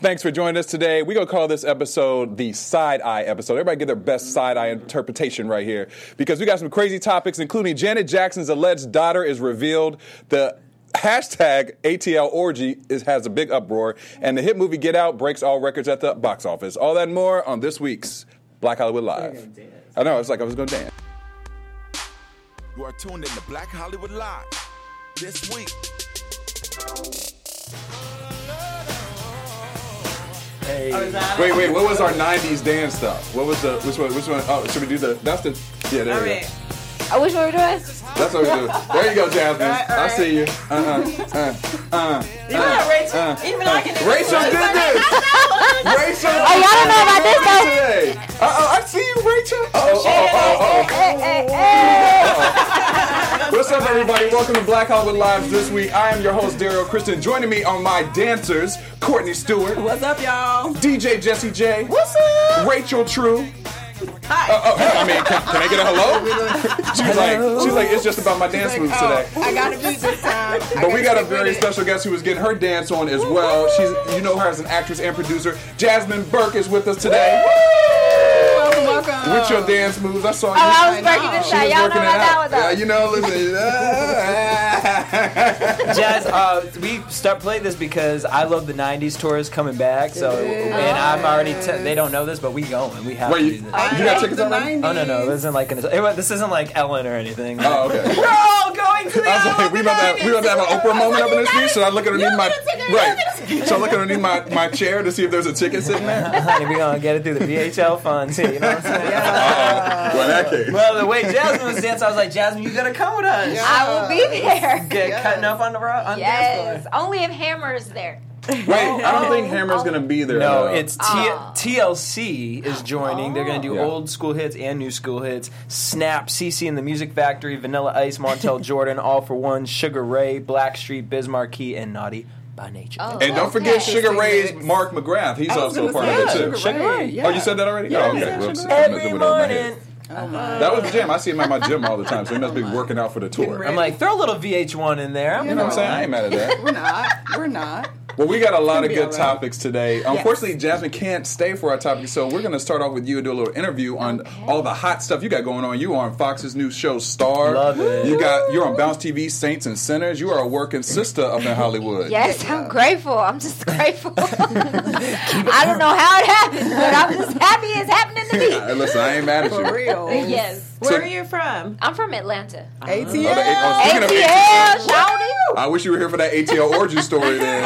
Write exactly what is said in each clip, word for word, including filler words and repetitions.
Thanks for joining us today. We're going to call this episode the Side Eye episode. Everybody get their best side eye interpretation right here because we got some crazy topics, including Janet Jackson's alleged daughter is revealed. The hashtag A T L orgy is, has a big uproar, and the hit movie Get Out breaks all records at the box office. All that and more on this week's Black Hollywood Live. I know, it's like I was going to dance. You are tuned in to Black Hollywood Live this week. Hey. Oh, wait, wait, what was our nineties dance stuff? What was the, which one, which one? Oh, should we do the, that's the, yeah, there all we right. go. Oh, which one are we doing? That's what we do. There you go, Jasmine. All right, all right. I see you. Uh-uh. Uh, uh, You know, uh, Rachel. uh, Even uh, I can do Rachel this. did this. Rachel. Oh, y'all don't know about this, though. Today. Uh-oh, I see you, Rachel. Uh-oh, uh-oh, uh-oh. Hey, hey, hey. What's up, everybody? Welcome to Black Hollywood Live this week. I am your host, Daryl Kristen. Joining me on my dancers, Courtney Stewart. What's up, y'all? D J Jesse J. What's up? Rachel True. Hi. Uh, oh, I mean, can, can I get a hello? She's like, she's like, it's just about my dance Like, moves oh, today. I got to beat this time. I But we got a stick with very it. special guest who is getting her dance on as well. She's, you know her as an actress and producer. Jasmine Burke is with us today. Welcome, welcome. With your dance moves, I saw you. Oh, I was I know. working this She side. was Y'all know working it about that out. one, though. Yeah, you know, listen. Jazz, uh, we start playing this because I Love the nineties tour is coming back. So, and I'm already. T- they don't know this, but we going. We have Wait, to you, do you this. got tickets already? Oh no, no, this isn't like an, it, this isn't like Ellen or anything. Oh, okay. We're all going to the I was like, we about to have, we about to have an Oprah moment up in this piece. Should I look underneath my right? Should I look underneath my, my chair to see if there's a ticket sitting there? Honey, we gonna get it through the V H L funds here. You know what I'm saying? Uh-oh. Well, in that case. Well, the way Jasmine was dancing, I was like, Jasmine, you gotta come with us. I will be there. Get Yeah. cutting up on the ro- on the dance Yes. floor. Only if Hammer is there. Wait, I don't think Hammer's going to be there. No, uh, it's T- Oh. T L C is joining. They're going to do Yeah. old school hits and new school hits. Snap, C C and the Music Factory, Vanilla Ice, Montel Jordan, All for One, Sugar Ray, Blackstreet, Biz Markie, and Naughty by Nature. Oh, And don't forget okay. Sugar Ray's Mix. Mark McGrath. He's I was also a gonna part say, of it, too. Sugar Sugar Ray, Ray. yeah. Oh, you said that already? Yeah, oh, okay. yeah, Well, Sugar I'm Ray. messing Every with it over my head. morning. Oh, That was the jam. I see him at my gym all the time, so he must be working out for the tour. I'm like, throw a little V H one in there. You know what I'm saying? I ain't mad at that. We're not. We're not. Well, we got a lot of be good all right. topics today. Unfortunately, Jasmine can't stay for our topic, so we're going to start off with you and do a little interview on all the hot stuff you got going on. You are on Fox's new show, Star. Love it. You got you're on Bounce T V, Saints and Sinners. You are a working sister up in Hollywood. Yes, I'm grateful. I'm just grateful. I don't know how it happened, but I'm just happy it's happening to me. Hey, listen, I ain't mad at you. For real. Yes. Where So- are you from? I'm from Atlanta. A T Oh, L. the- oh, speaking of A T L, A T L, shouty. I wish you were here for that A T L orgy story then.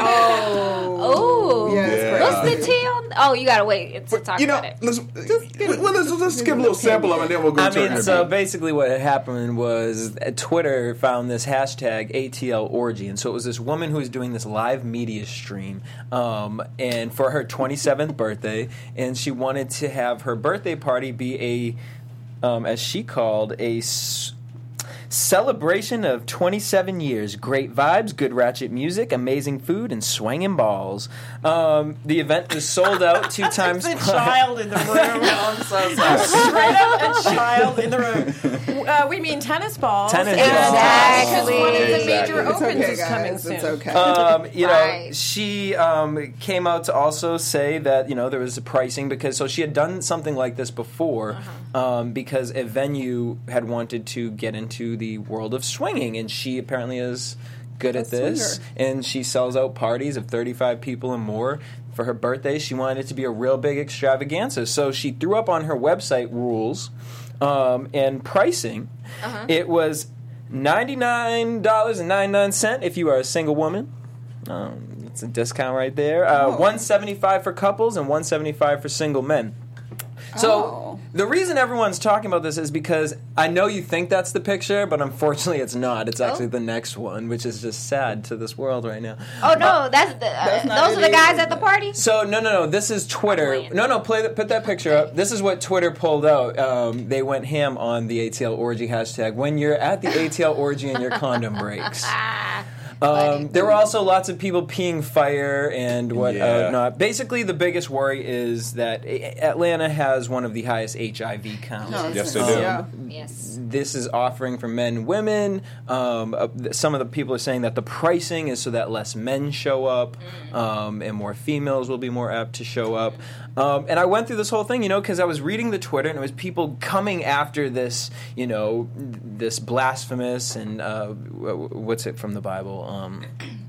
Oh. Yeah, it's Yeah. crazy. What's the T on? Oh, you gotta wait to talk You know, about it. let's, well, let's, let's give a little sample of it and then we'll go I to our mean, interview. so basically what had happened was uh, Twitter found this hashtag A T L orgy, and so it was this woman who was doing this live media stream, um, and for her twenty-seventh birthday, and she wanted to have her birthday party be a, um, as she called, a s- celebration of twenty-seven years, great vibes, good ratchet music, amazing food, and swinging balls. Um, the event was sold out two times. The child in the room. I'm so sorry. Straight up a child in the room. Uh, we mean tennis balls. Tennis And balls. Because one of the Exactly. major It's opens okay, is coming guys. soon. It's okay. Um, you know, Right. she um, came out to also say that you know there was a pricing because so she had done something like this before um, because a venue had wanted to get into the world of swinging, and she apparently is good at A this, swinger. and she sells out parties of thirty-five people and more. For her birthday, she wanted it to be a real big extravaganza, so she threw up on her website rules um, and pricing. Uh-huh. It was ninety-nine dollars and ninety-nine cents if you are a single woman. Um, it's a discount right there. Uh, Oh. one hundred seventy-five dollars for couples and one hundred seventy-five dollars for single men. So Oh. the reason everyone's talking about this is because I know you think that's the picture, but unfortunately it's not. It's actually Oh. the next one, which is just sad to this world right now. Oh no, that's the. Uh, That's not those it are the guys either. at the party. So no, no, no. This is Twitter. playing. No, no. Play that. Put that picture up. This is what Twitter pulled out. Um, they went ham on the A T L orgy hashtag. When you're at the A T L orgy and your condom breaks. Ah, Um, there were also lots of people peeing fire and what Yeah. uh, not. Basically, the biggest worry is that Atlanta has one of the highest H I V counts. No, Yes, this they is- do. Yeah. Yes. This is offering for men and women. Um, uh, th- some of the people are saying that the pricing is so that less men show up um, and more females will be more apt to show up. Um, and I went through this whole thing, you know, because I was reading the Twitter and it was people coming after this, you know, this blasphemous and uh, w- w- what's it from the Bible? Um,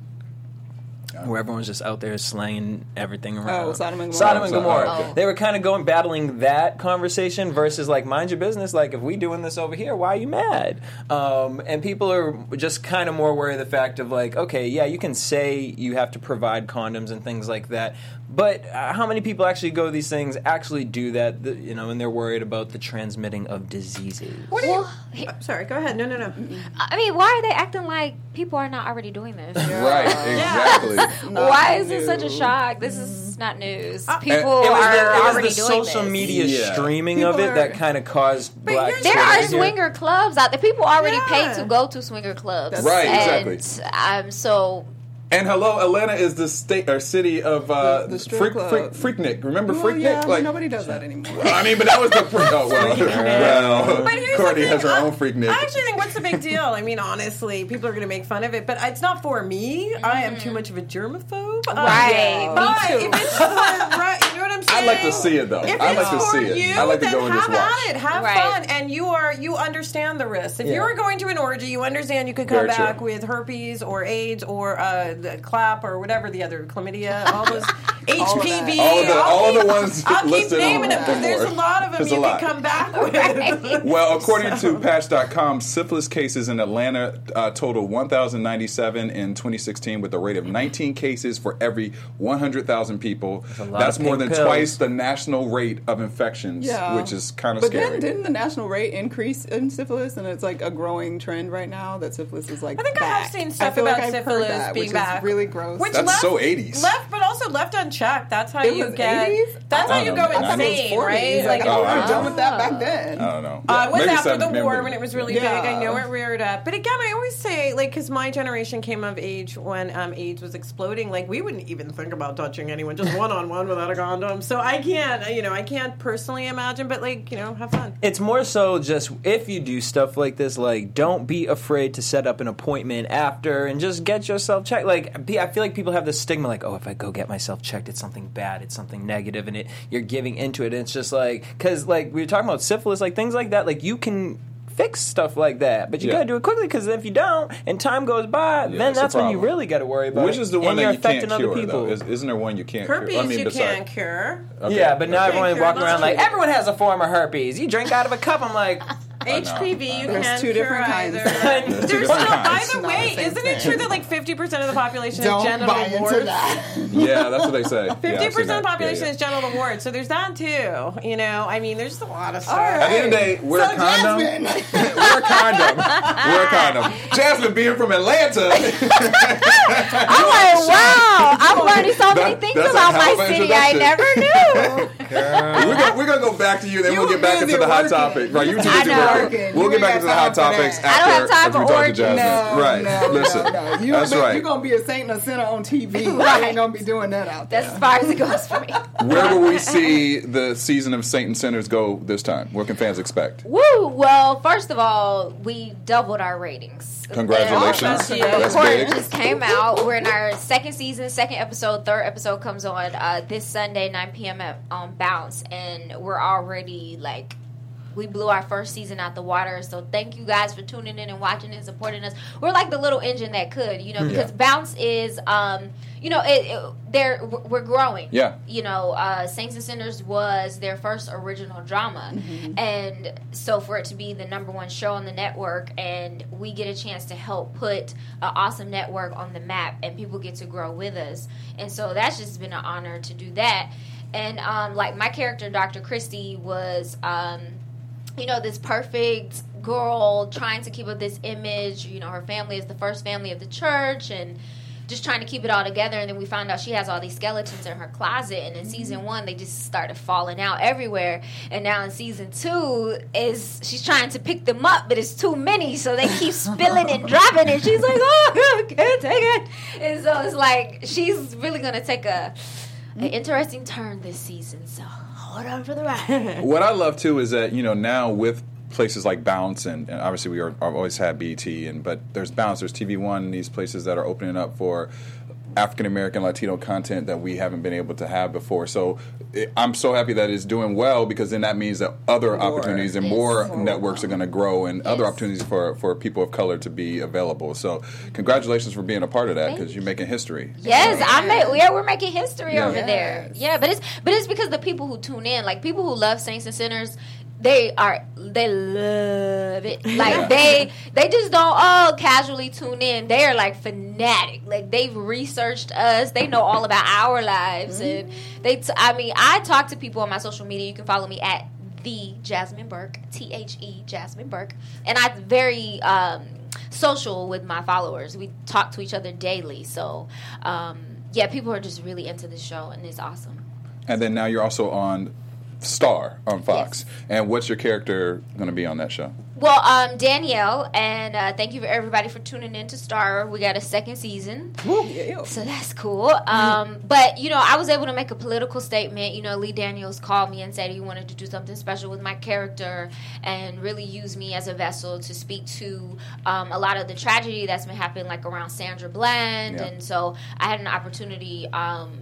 where everyone's just out there slanging everything around. Oh, Sodom and Gomorrah. Sodom and Oh, Gomorrah. okay. They were kind of going battling that conversation versus like mind your business. Like if we doing this over here, why are you mad? Um, and people are just kind of more worried of the fact of like, okay, yeah, you can say you have to provide condoms and things like that, but uh, how many people actually go to these things actually do that? The, you know, and they're worried about the transmitting of diseases. What do you? Well, he- Sorry, go ahead. No, no, no. I mean, why are they acting like people are not already doing this? Right, exactly. Not Why is this new. such a shock? This is not news. Uh, People It was are the, it already was the doing social this. media Yeah. streaming of People it are- that kind of caused But black. here's- There Twitter are here. swinger clubs out there. People already Yeah. pay to go to swinger clubs. Right, and, exactly. Um, so And hello, Atlanta is the state or city of uh, The- the strip Freak, club. Freak, Freaknik. Remember Well, Freaknik? yeah, but like nobody does that anymore. I mean, but that was the pre- oh well. well But here's Courtney the has thing, her I- own Freaknik. I actually think what's the big deal? I mean, honestly, people are going to make fun of it, but it's not for me. I am too much of a germaphobe. Uh, Right, me but too. if it's for, right, you know what I'm saying? I'd like to see it though. If I'd it's like to for see it. you, I'd like to then go and just have watch. at it, have Right. fun, and you are you understand the risks. If Yeah. you were going to an orgy, you understand you could come Very true. back with herpes or AIDS or uh, the clap or whatever the other chlamydia, all those H P V. All of the- I'll all of the keep- ones I'll keep listed on naming the them because there's a board. lot of them There's a you lot. can come back with. Well, according to patch dot com, syphilis cases in Atlanta uh, total one thousand ninety-seven in twenty sixteen with a rate of nineteen cases for every one hundred thousand people. a lot That's of more pink than pills. twice the national rate of infections, Yeah. which is kind of But scary. then didn't the national rate increase in syphilis, and it's like a growing trend right now that syphilis is like I think back. I have seen stuff feel about like I've heard syphilis that, being which back. is really gross. Which That's left, so eighties. Left, but also left unchecked. That's how It you was get. eighties? That's I how you don't go know. I thought it was insane, forties. right? Like, Like, Oh, we I were don't done know. with that back then. I don't know. Uh, it was Maybe after seven- the war maybe- when it was really Yeah. big. I know it reared up. But again, I always say, like, because my generation came of age when um, AIDS was exploding. Like, we wouldn't even think about touching anyone just one on one without a condom. So I can't, you know, I can't personally imagine. But like, you know, have fun. It's more so just if you do stuff like this, like don't be afraid to set up an appointment after and just get yourself checked. Like I feel like people have this stigma, like, oh, if I go get myself checked, it's something bad, it's something negative, and it you're giving into it. And it's just like because like we were talking about syphilis, like things like that, like you can fix stuff like that, but you Yeah. gotta do it quickly because if you don't and time goes by, Yeah, then it's a that's when you problem. really got to worry about Which it. is the one and that you're you affecting can't other cure, people. though? Is, isn't there one you can't Herpes, cure? I mean, you besides- can't cure. Okay. Yeah, but now Okay. everyone Cure walking lots around of like people. everyone has a form of herpes. You drink out of a cup. I'm like, H P V, you There's can't two cure different kinds. either. There's two There's different still, by kinds. the Not way, the same isn't it thing. true that like fifty percent of the population Don't is genital buy into warts? that. Yeah, that's what they say. Fifty Yeah, I've seen percent that. of the population Yeah, yeah. is genital warts, so there's that too. You know, I mean, there's just a lot of stuff. right. At the end of the day, wear So a condom. Jasmine. wear a condom. Wear a condom. Jasmine being from Atlanta. I'm like, wow, I'm learning so many That- things that's a about hell my of an city I never knew. we're gonna we're gonna go back to you, then You we'll get back busy into the hot working. topic. Right, you too I busy know. working. We'll You get back ain't into the got hot time for topics that. after, I don't have time after we for talk to orgies. Jasmine. No, right. no, Listen. no, no. You That's gonna, right. You're gonna be a saint and a sinner on T V. I ain't gonna be doing that out there. That's as far as it goes for me. Where will we see the season of Saint and Sinners go this time? What can fans expect? Woo! Well, first of all, we doubled our ratings. Congratulations. And- That's Report big. just came out. We're in our second season, second episode. Third episode comes on uh, this Sunday, nine p.m. at um, Bounce, and we're already like. We blew our first season out the water, so thank you guys for tuning in and watching and supporting us. We're like the little engine that could, you know, because Yeah. Bounce is, um, you know, it, it, they're we're growing. Yeah. You know, uh, Saints and Sinners was their first original drama, and so for it to be the number one show on the network, and we get a chance to help put an awesome network on the map, and people get to grow with us, and so that's just been an honor to do that. And um, like my character, Doctor Christie, was. Um, you know, this perfect girl trying to keep up this image. You know, her family is the first family of the church and just trying to keep it all together. And then we found out she has all these skeletons in her closet. And in season one, they just started falling out everywhere. And now in season two, is she's trying to pick them up, but it's too many, so they keep spilling and dropping. And she's like, oh, I can't take it. And so it's like she's really gonna take a an interesting turn this season. So hold on for the ride. What I love too is that, you know, now with places like Bounce, and, and obviously we are, I've always had B E T, and but there's Bounce, there's T V One, and these places that are opening up for African American, Latino content that we haven't been able to have before. So it, I'm so happy that it's doing well, because then that means that other More. opportunities and Yes. more More networks are going to grow, and other Yes. opportunities for, for people of color to be available. So congratulations for being a part of that, Thank because you're making history. Yes, I made. We are. We're making history Yeah. over there. Yes. Yeah, but it's but it's because the people who tune in, like people who love Saints and Sinners, they are they love it. Like Yeah. they they just don't all casually tune in. They are like fanatic. Like they've researched us. They know all about our lives, Mm-hmm. and they. T- I mean, I talk to people on my social media. You can follow me at the Jasmine Burke, T H E Jasmine Burke, and I'm very um, social with my followers. We talk to each other daily, so um, yeah, people are just really into this show, and it's awesome. And then now you're also on Star on Fox. Yes. And what's your character going to be on that show? Well, um, Danielle, and uh, thank you for everybody for tuning in to Star. We got a second season, Yeah. so that's cool. Um, but, you know, I was able to make a political statement. You know, Lee Daniels called me and said he wanted to do something special with my character and really use me as a vessel to speak to um, a lot of the tragedy that's been happening, like around Sandra Bland. Yeah. And so I had an opportunity um,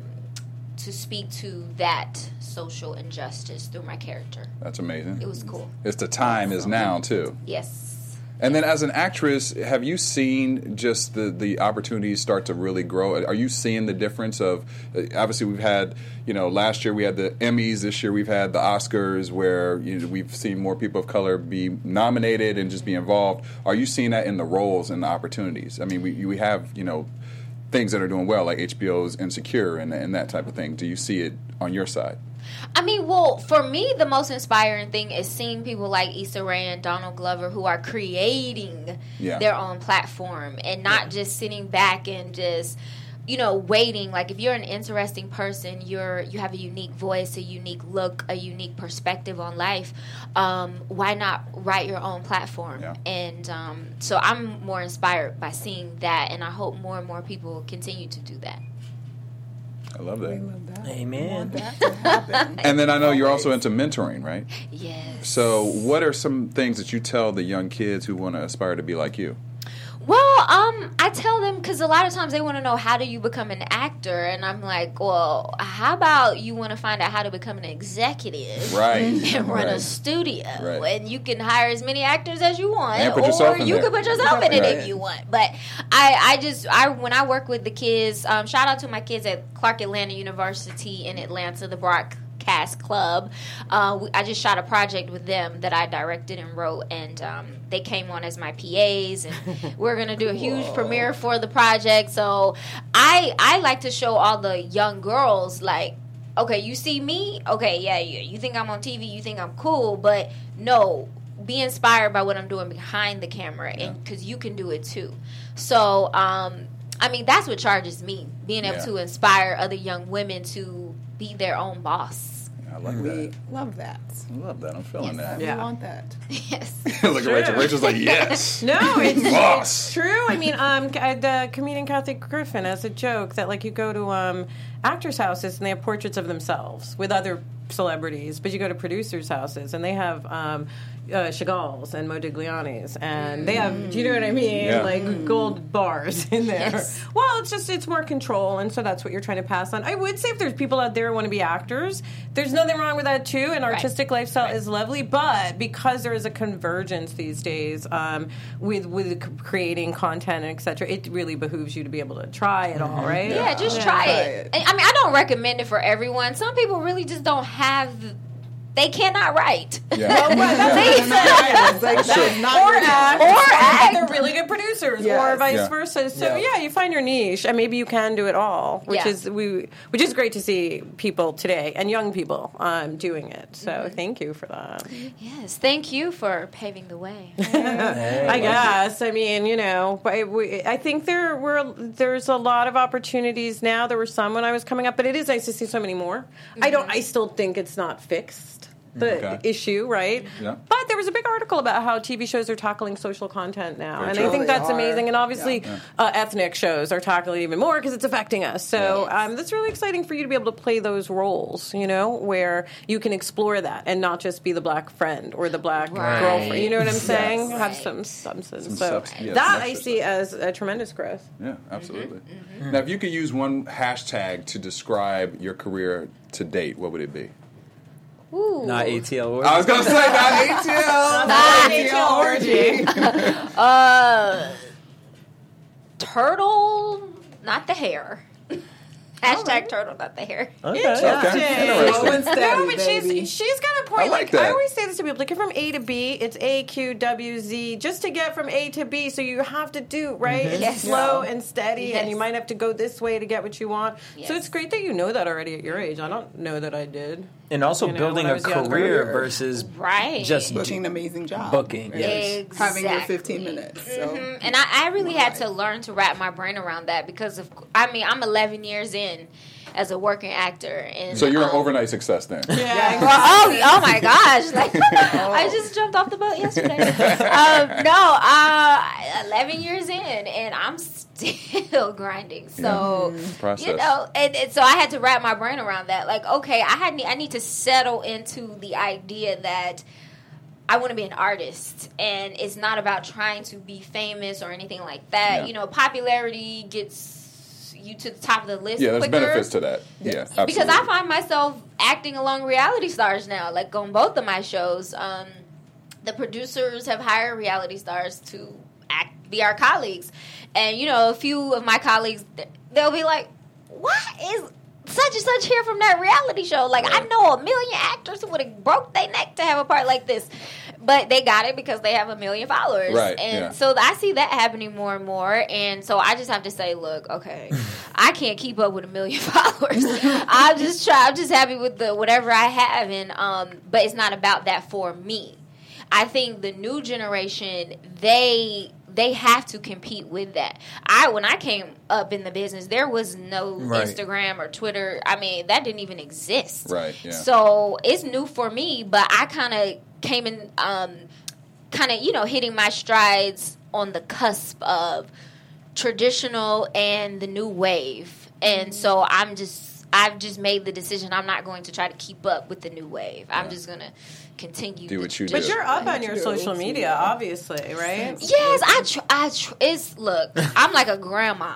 to speak to that social injustice through my character. That's amazing. It was cool. It's the time is now, too. Yes. And then as an actress, have you seen just the, the opportunities start to really grow? Are you seeing the difference of, uh, obviously we've had, you know, last year we had the Emmys, this year we've had the Oscars, where you know, we've seen more people of color be nominated and just be involved. Are you seeing that in the roles and the opportunities? I mean, we we have, you know, things that are doing well, like H B O's Insecure and, and that type of thing. Do you see it on your side? I mean, well, for me, the most inspiring thing is seeing people like Issa Rae and Donald Glover who are creating Yeah. their own platform and not just sitting back and just, you know, waiting. Like, if you're an interesting person, you're you have a unique voice, a unique look, a unique perspective on life. Um, why not write your own platform? Yeah. And um, so I'm more inspired by seeing that, and I hope more and more people continue to do that. I love We that. love that. Amen. We want that to happen. And then I know you're also into mentoring, right? Yes. So what are some things that you tell the young kids who want to aspire to be like you? Well, um, I tell them, because a lot of times they want to know, how do you become an actor? And I'm like, well, how about you want to find out how to become an executive? Right. And run a Right. studio. Right. And you can hire as many actors as you want. And put or yourself in you there. can put yourself in it Right. if you want. But I, I just, I when I work with the kids, um, shout out to my kids at Clark Atlanta University in Atlanta, the Broadcast Club. Uh, we, I just shot a project with them that I directed and wrote, and um, they came on as my P As, and we're gonna do a huge premiere for the project. So I I like to show all the young girls, like, okay, you see me, okay, yeah, you, you think I'm on T V, you think I'm cool, but no, be inspired by what I'm doing behind the camera, and because you can do it too. So um, I mean, that's what charges me, being able Yeah. to inspire other young women to be their own boss. I like We that. love that. I love that. I'm feeling We Yeah. want that. Yes. that. Look at Rachel. Rachel's like, yes. No, it's, Boss. it's true. I mean, um, uh, the comedian Kathy Griffin has a joke that, like, you go to um, actors' houses and they have portraits of themselves with other celebrities, but you go to producers' houses and they have um, uh, Chagall's and Modigliani's, and they have, do you know what I mean? Yeah. Like gold bars in there. Yes. Well, it's just, it's more control, and so that's what you're trying to pass on. I would say if there's people out there who want to be actors, there's nothing wrong with that too, and artistic lifestyle is lovely, but because there is a convergence these days um, with with c- creating content and et cetera, it really behooves you to be able to try it all, right? Yeah, just Yeah. try Try it. it. And, I mean, I don't recommend it for everyone. Some people really just don't have the, they cannot write. Yeah. Well, that's that's like, That's true. that is not Or your act, job. Or but act. they're really good producers, Yes. or vice Yeah. versa. So Yeah. yeah. you find your niche, and maybe you can do it all, which Yeah. is we, which is great to see people today and young people um, doing it. So Mm-hmm. thank you for that. Yes, thank you for paving the way. I guess. I mean, you know, but we, I think there were there's a lot of opportunities now. There were some when I was coming up, but it is nice to see so many more. I don't. I still think it's not fixed. The Okay. issue, right? Yeah. But there was a big article about how T V shows are tackling social content now, Very and true. I think They that's are. amazing. And obviously, uh, ethnic shows are tackling even more because it's affecting us. So Yeah. um, that's really exciting for you to be able to play those roles. You know, where you can explore that and not just be the black friend or the black Right. girlfriend. You know what I'm Yes. saying? Have Right. some substance. Some so subs- yeah, that some I extra see stuff. as a tremendous growth. Yeah, absolutely. Now, if you could use one hashtag to describe your career to date, what would it be? Ooh. Not A T L orgy. I was going to say not A T L. orgy. Uh, turtle, not the hair. Hashtag turtle, not the hair. Okay. Okay, interesting. Slow and steady, No, but baby. she's she's got a point. I like I that. always say this to people: to get from A to B, it's A Q W Z. Just to get from A to B, so you have to do right. It's Yes. slow and steady, Yes. and you might have to go this way to get what you want. Yes. So it's great that you know that already at your age. I don't know that I did. And also You know, building when I a was younger. career versus Right. just Booking an amazing job. Booking, Right? yes. Having your Exactly. fifteen minutes. So. Mhm. And I, I really had to learn to wrap my brain around that because of I mean I'm eleven years in as a working actor, and So you're an um, overnight success then. Yeah. Well, oh, oh my gosh! Like I just jumped off the boat yesterday. um, no, uh, eleven years in, and I'm still grinding. So Process. you know, and, and so I had to wrap my brain around that. Like, okay, I had I need to settle into the idea that I want to be an artist, and it's not about trying to be famous or anything like that. Yeah. You know, popularity gets you to the top of the list. Yeah, there's quicker. benefits to that. Yeah, absolutely. Because I find myself acting along reality stars now, like on both of my shows. Um, the producers have hired reality stars to act, be our colleagues, and you know, a few of my colleagues, they'll be like, "Why is such and such here from that reality show? Like, I know a million actors who would have broke their neck to have a part like this." But they got it because they have a million followers. Right, And yeah. so I see that happening more and more. And so I just have to say, look, okay, I can't keep up with a million followers. I'm just try I'm just happy with the whatever I have, and um but it's not about that for me. I think the new generation, they they have to compete with that. I when I came up in the business, there was no Right. Instagram or Twitter. I mean, that didn't even exist. Right, yeah. So it's new for me, but I kind of came in, um, kind of you know hitting my strides on the cusp of traditional and the new wave, and so I'm just I've just made the decision I'm not going to try to keep up with the new wave. I'm just gonna continue. Do the what you do. But you're up on your True. social media, obviously, right? Yes, I, tr- I tr- it's look. I'm like a grandma.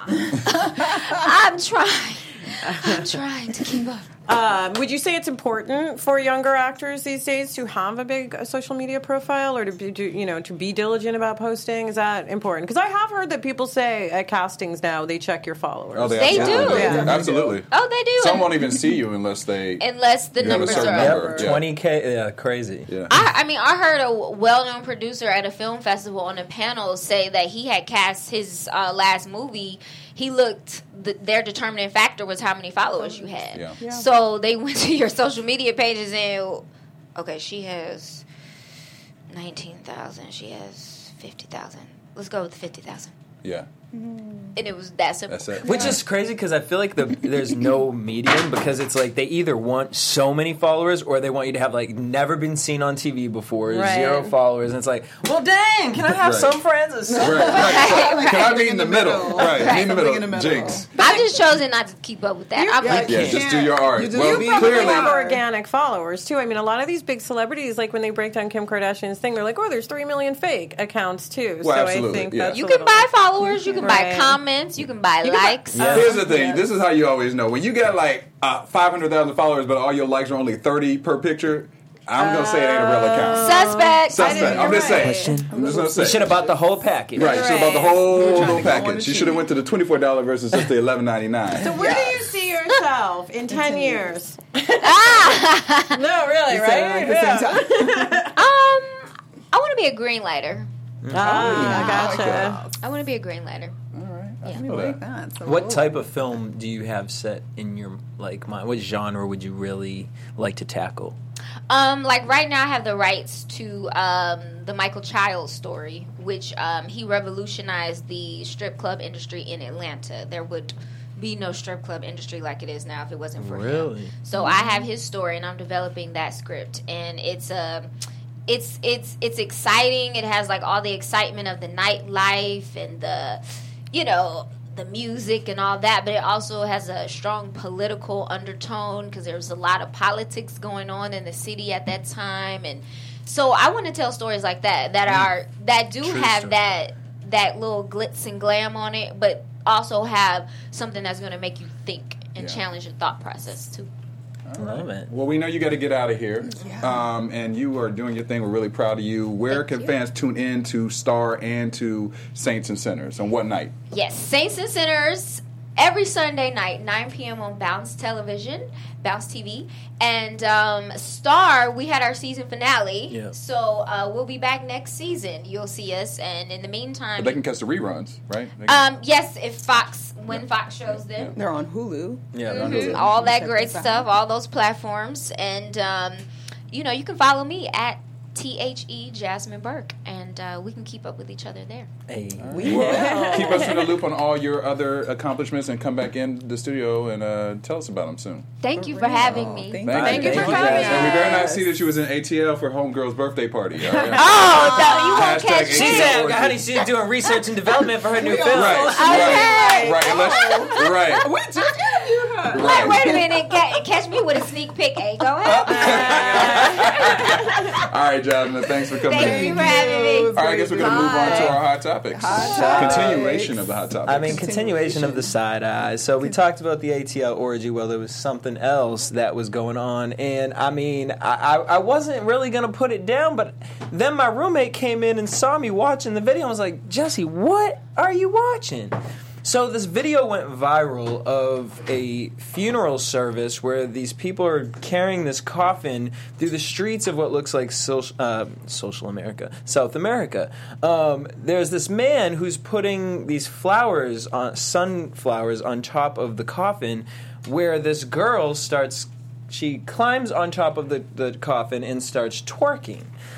I'm trying. I'm trying to keep up. Um, would you say it's important for younger actors these days to have a big uh, social media profile, or to be, to, you know, to be diligent about posting? Is that important? Because I have heard that people say at castings now they check your followers. Oh, they, They absolutely do. Yeah. Absolutely. Oh, they do. Some And- won't even see you unless they. unless the You have a numbers certain are up. number. Yep, Yeah. twenty K, yeah, crazy. Yeah. I, I mean, I heard a well-known producer at a film festival on a panel say that he had cast his uh, last movie. He looked, the, their determining factor was how many followers you had. Yeah. Yeah. So they went to your social media pages and, okay, she has nineteen thousand. She has fifty thousand. Let's go with the fifty thousand. Yeah. And it was that simple. That's it. Which is crazy because I feel like the there's no medium because it's like they either want so many followers or they want you to have like never been seen on T V before, Right. zero followers, and it's like, well, dang, can I have Right. some friends? And some Right, right. So, can I be in the middle? middle. Right, be in the Something middle. in the middle. Jinx. I've just chosen not to keep up with that. I'm like, Yeah, just do your art. You do well, your You probably clearly, have organic followers too. I mean, a lot of these big celebrities, like when they break down Kim Kardashian's thing, they're like, "Oh, there's three million fake accounts too." Well, so absolutely, I think yeah. that's you a can little- buy followers, you can buy Right. comments, you can buy can buy- likes. Yeah. here's the thing. Yeah. This is how you always know when you get like uh, five hundred thousand followers, but all your likes are only thirty per picture. I'm gonna say it ain't a real account. Suspect. Suspect. I'm just you're saying. right. I'm just gonna You should say. have bought the whole package. Right, you should have bought the Right. whole You're trying little to go on package. the You should have cheap. went to the twenty-four dollars versus just the eleven ninety-nine. So where do you see yourself yourself in ten ten years? Ah! No, really, Say it right? like the same time. um, I want to be a green lighter. Ah, I gotcha. like I want to be a green lighter. All right. Yeah. I like that. So What cool. type of film do you have set in your like mind? What genre would you really like to tackle? Um, like right now, I have the rights to um, the Michael Childs story, which um, he revolutionized the strip club industry in Atlanta. There would be no strip club industry like it is now if it wasn't for him. Really? So I have his story, and I'm developing that script, and it's a. It's it's it's exciting. It has like all the excitement of the nightlife and the, you know, the music and all that. But it also has a strong political undertone because there was a lot of politics going on in the city at that time. And so I want to tell stories like that that are that do True have story. that that little glitz and glam on it, but also have something that's going to make you think and Yeah. challenge your thought process too. Love it. Well, we know you got to get out of here, Yeah. um, and you are doing your thing. We're really proud of you. Where Thank can you. fans tune in to Star and to Saints and Sinners? On what night? Yes, Saints and Sinners every Sunday night, nine p.m. on Bounce Television, Bounce T V. And um, Star, we had our season finale. Yeah. So uh, we'll be back next season. You'll see us. And in the meantime, But they can catch the reruns, right? They can- um, yes, if Fox, when Fox shows them. They're on Hulu. Yeah. Mhm. that's it. All that Check great this out. stuff, all those platforms. And, um, you know, you can follow me at T H E Jasmine Burke. And uh, we can keep up with each other there. Hey. We Well, will. keep us in the loop on all your other accomplishments and come back in the studio and uh, tell us about them soon. Thank you for real. having me. Thank Thank you for Jasmine. coming. And we very nice to see that you was in A T L for Homegirl's birthday party. All right? Oh, no, you won't Hashtag catch A T L She me. said, orgy. honey, she's doing research and development for her new film. Right, Okay. right, right. Unless, right. We just interviewed her. Wait, Right. wait a minute. Ca- Catch me with a sneak peek. Hey, go ahead. All right, Jasmine, thanks for coming Thank in. you for having me. All right, I guess we're going to move on to our hot topics. Hot topics. Continuation of the hot topics. I mean, continuation of the side eye. So we talked about the A T L orgy. Well, there was something else that was going on, and I mean, I, I, I wasn't really gonna put it down, but then my roommate came in and saw me watching the video. and was like, "Jesse, what are you watching?" So this video went viral of a funeral service where these people are carrying this coffin through the streets of what looks like social, uh, social America, South America. Um, there's this man who's putting these flowers, on, sunflowers, on top of the coffin, where this girl starts, she climbs on top of the, the coffin and starts twerking.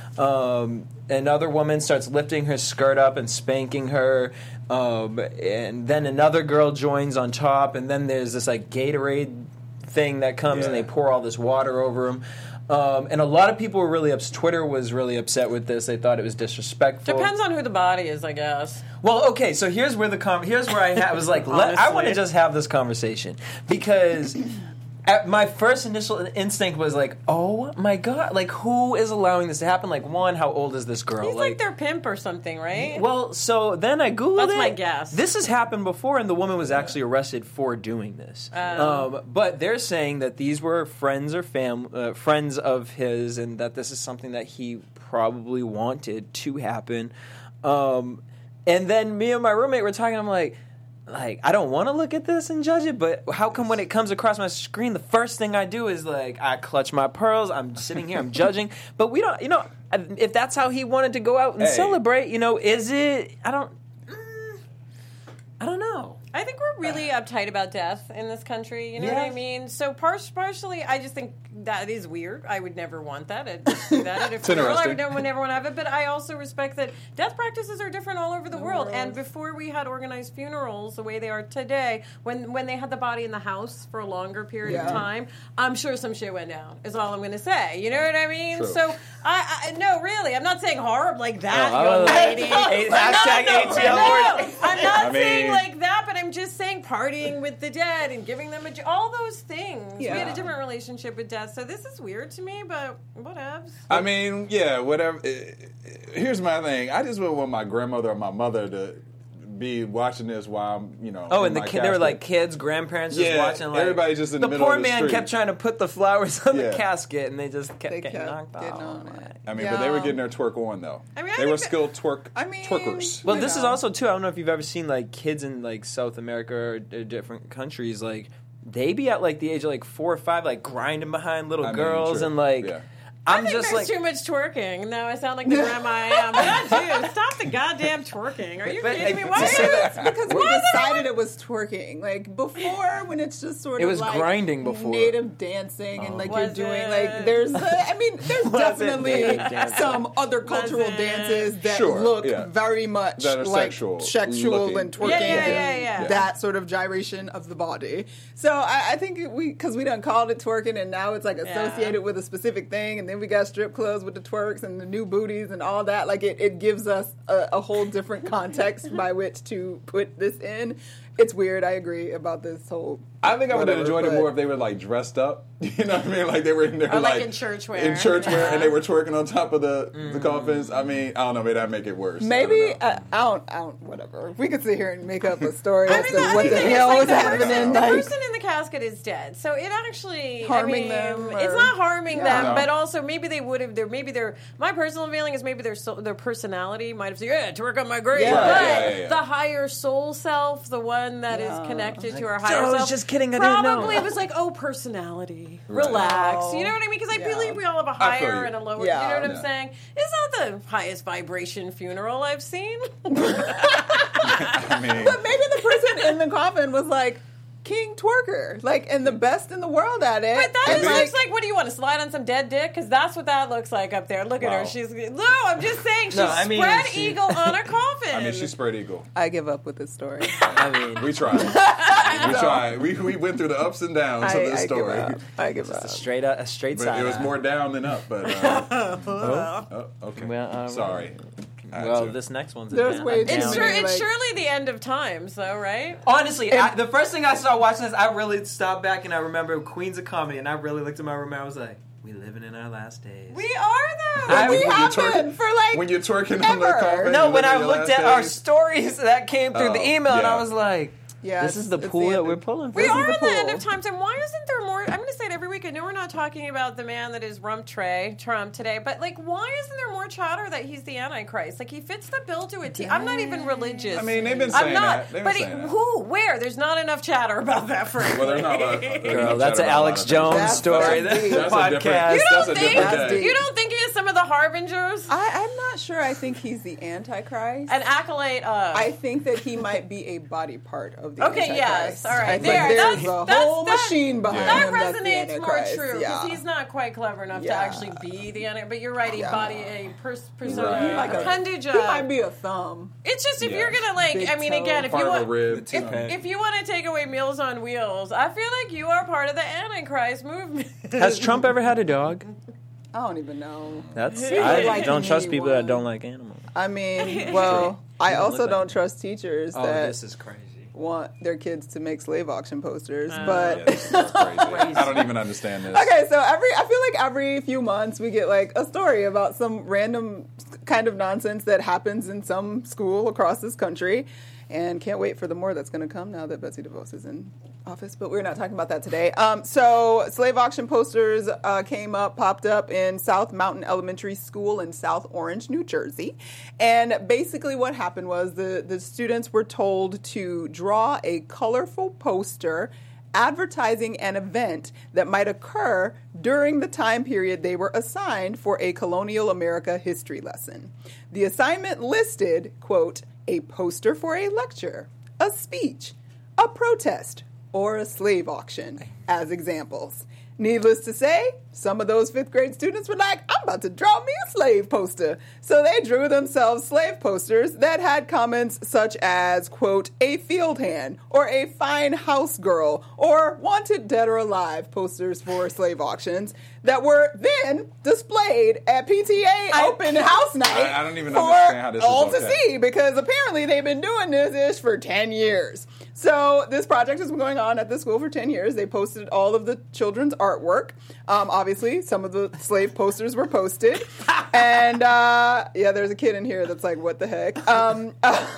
Um, another woman starts lifting her skirt up and spanking her. Um, and then another girl joins on top, and then there's this like Gatorade thing that comes, and Yeah. they pour all this water over them. Um, and a lot of people were really upset. Twitter was really upset with this. They thought it was disrespectful. Depends on who the body is, I guess. Well, okay, so here's where the com- here's where I ha- was like, let- I want to Honestly. just have this conversation because at my first initial instinct was like, oh my god, like who is allowing this to happen? Like, one, how old is this girl? He's like, their pimp or something, right? Well, so then I googled That's it. my guess. This has happened before, and the woman was actually arrested for doing this. Oh. Um, but they're saying that these were friends or fam uh, friends of his, and that this is something that he probably wanted to happen. Um, and then me and my roommate were talking. I'm like. Like, I don't want to look at this and judge it, but how come when it comes across my screen, the first thing I do is, like, I clutch my pearls, I'm sitting here, I'm judging. But we don't, you know, if that's how he wanted to go out and Hey. celebrate, you know, is it, I don't, mm, I don't know. I think we're really uptight about death in this country. You know what Yeah. I mean? So par- partially, I just think that is weird. I would never want that. I'd just do that at a funeral. I interesting. would never, never want to have it. But I also respect that death practices are different all over the world. And before we had organized funerals the way they are today, when when they had the body in the house for a longer period of Yeah. time, I'm sure some shit went down. Is all I'm going to say. You know what I mean? True. So I, I no, really, I'm not saying horrible like that, Oh, I young was- lady. Hey, I'm not- hashtag no, A T L no, orgy. I'm not I saying mean- like that, but I'm just saying partying with the dead and giving them a j- all those things. We had Yeah. a different relationship with death, so this is weird to me, but whatevs. I mean, yeah, whatever. eh, eh, Here's my thing. I just wouldn't want my grandmother or my mother to be watching this while I'm, you know. Oh, in and the my kid, there were casket. like kids, grandparents just Yeah, watching. Like, everybody just in the the middle poor of the man street. kept trying to put the flowers on Yeah. the casket, and they just kept They getting kept knocked getting off. on it. I mean, but they were Yeah. getting their twerk on though. I mean, I they were think that- skilled twerk I mean, twerkers. Well, You this is know. also too. I don't know if you've ever seen like kids in like South America or uh, different countries like they be at like the age of like four or five, like grinding behind little I mean, girls true. and like. Yeah. I'm I think just there's like too much twerking. No, I sound like the grandma I am. But I do. Stop the goddamn twerking. Are you But, kidding like, me? Why to is say it? that- Because we Why is decided it was twerking. Like before, when it's just sort It of was like grinding before. native dancing and like Was you're doing it? like there's uh, I mean there's Was it definitely native dancing? some other cultural Was it? dances that Sure, look yeah. very much That are like sexual sexual looking. and twerking Yeah, yeah, and yeah, yeah. that sort of gyration of the body. So I, I think we because we done called it twerking and now it's like associated Yeah. with a specific thing and then we got strip clubs with the twerks and the new booties and all that. Like it, it gives us a, a whole different context by which to put this in. It's weird. I agree about this whole. I think I would have whatever, enjoyed it but- more if they were like dressed up. You know what I mean? Like they were in there, Or, like, like in church wear. in church wear, Yeah. and they were twerking on top of the Mm. the coffins. I mean, I don't know. Maybe that make it worse. I Maybe don't know. uh, I don't. I don't. Whatever. We could sit here and make up a story I as think to the, I what think the the hell like was the happening. Person, the Like, person in the casket is dead, so it actually Harming I mean, them, It's or- not harming Yeah. them, No. but also maybe they would have. Their maybe their my personal feeling is maybe their soul, their personality might have said, "Yeah, to work on my grave." Yeah. But Right, yeah, yeah, yeah. the higher soul self, the one that is Yeah. connected to Like, our higher "I was self, just kidding, I didn't know." probably was like, "Oh, personality, Right. relax." Oh. You know what I mean? Because I Yeah. believe we all have a I feel higher you. and a lower. Yeah. You know what I'm Yeah. saying? It's not the highest vibration funeral I've seen. I mean, but maybe the person in the coffin was like king twerker, like and the best in the world at it. But that and just looks like, what do you want to slide on some dead dick? Because that's what that looks like up there. Look at Wow. her. She's no. I'm just saying she's No, I mean, spread she- eagle on a coffin. I mean, she's spread eagle. I give up with this story. I mean, We tried. we tried. We we went through the ups and downs I, of this I story. give up. I give up. a straight up, a straight But side. it was eye. more down than up. But uh, oh, okay. Well, uh, Sorry. I had Well, to. this next one's a There's down- way a too it's, down. many- sure, it's like- surely the end of times, though, right? Honestly, I, the first thing I saw watching this, I really stopped back and I remember Queens of Comedy, and I really looked at my room and I was like, "We living in our last days." We are though. I- we when have you're been for like when you're twerking on the ever. coffin. no, you when live I in your looked last at our days. stories that came through the Oh, email, and I yeah. was like, yeah, "This is the it's pool that end we're of- pulling from." We are the in the end pool. of times, and why isn't there more? I'm going to say it every week. I know we're not talking about the man that is Rump Tray Trump today, but like, why isn't there more chatter that he's the Antichrist? Like, he fits the bill to a T. I'm not even religious. I mean, they've been I'm saying not. that. They've been but he, saying that. who? Where? There's not enough chatter about that. Frankly. Well, there's not a lot of- there's Girl, no that's chat an about a Alex lot of Jones things. That's- story. that's deep. That's a podcast. different- You That's don't a think? different day. You don't think he is some of the harbingers? I, I'm not sure. I think he's the Antichrist. An acolyte of. I think that he might be a body part of the Okay, Antichrist. yes, all right. I think There, there's that's- a that's- whole that- machine behind that him. that's the resonates more Antichrist. true because Yeah. he's not quite clever enough to Yeah. actually be the anti. But you're right, he Yeah. body a pers- persona, Right. a Like a- appendage. He of- might be a thumb. It's just if Yeah. you're gonna like, Big I mean, toe. again, if Part you of a want, rib. if, if you want to take away Meals on Wheels, I feel like you are part of the Antichrist movement. Has Trump ever had a dog? I don't even know. That's He I like don't trust people that anyone. don't like animals. I mean, well, I don't also look like don't it. trust teachers Oh, that this is crazy. want their kids to make slave auction posters. Uh, but Yeah, this is crazy. I don't even understand this. okay, so every I feel like every few months we get like a story about some random kind of nonsense that happens in some school across this country, and can't wait for the more that's going to come now that Betsy DeVos is in office. But we're not talking about that today. Um, so slave auction posters uh, came up, popped up in South Mountain Elementary School in South Orange, New Jersey, and basically what happened was the the students were told to draw a colorful poster advertising an event that might occur during the time period they were assigned for a colonial America history lesson. The assignment listed, quote, a poster for a lecture, a speech, a protest, or a slave auction as examples. Needless to say, some of those fifth grade students were like, I'm about to draw me a slave poster. So they drew themselves slave posters that had comments such as, quote, a field hand, or a fine house girl, or wanted dead or alive posters for slave auctions that were then displayed at P T A open house night I- I don't even for understand how this is all to okay. see, because apparently they've been doing this ish for ten years. So this project has been going on at the school for ten years. They posted all of the children's artwork. Um, obviously, some of the slave posters were posted. And uh, yeah, there's a kid in here that's like, what the heck? Um,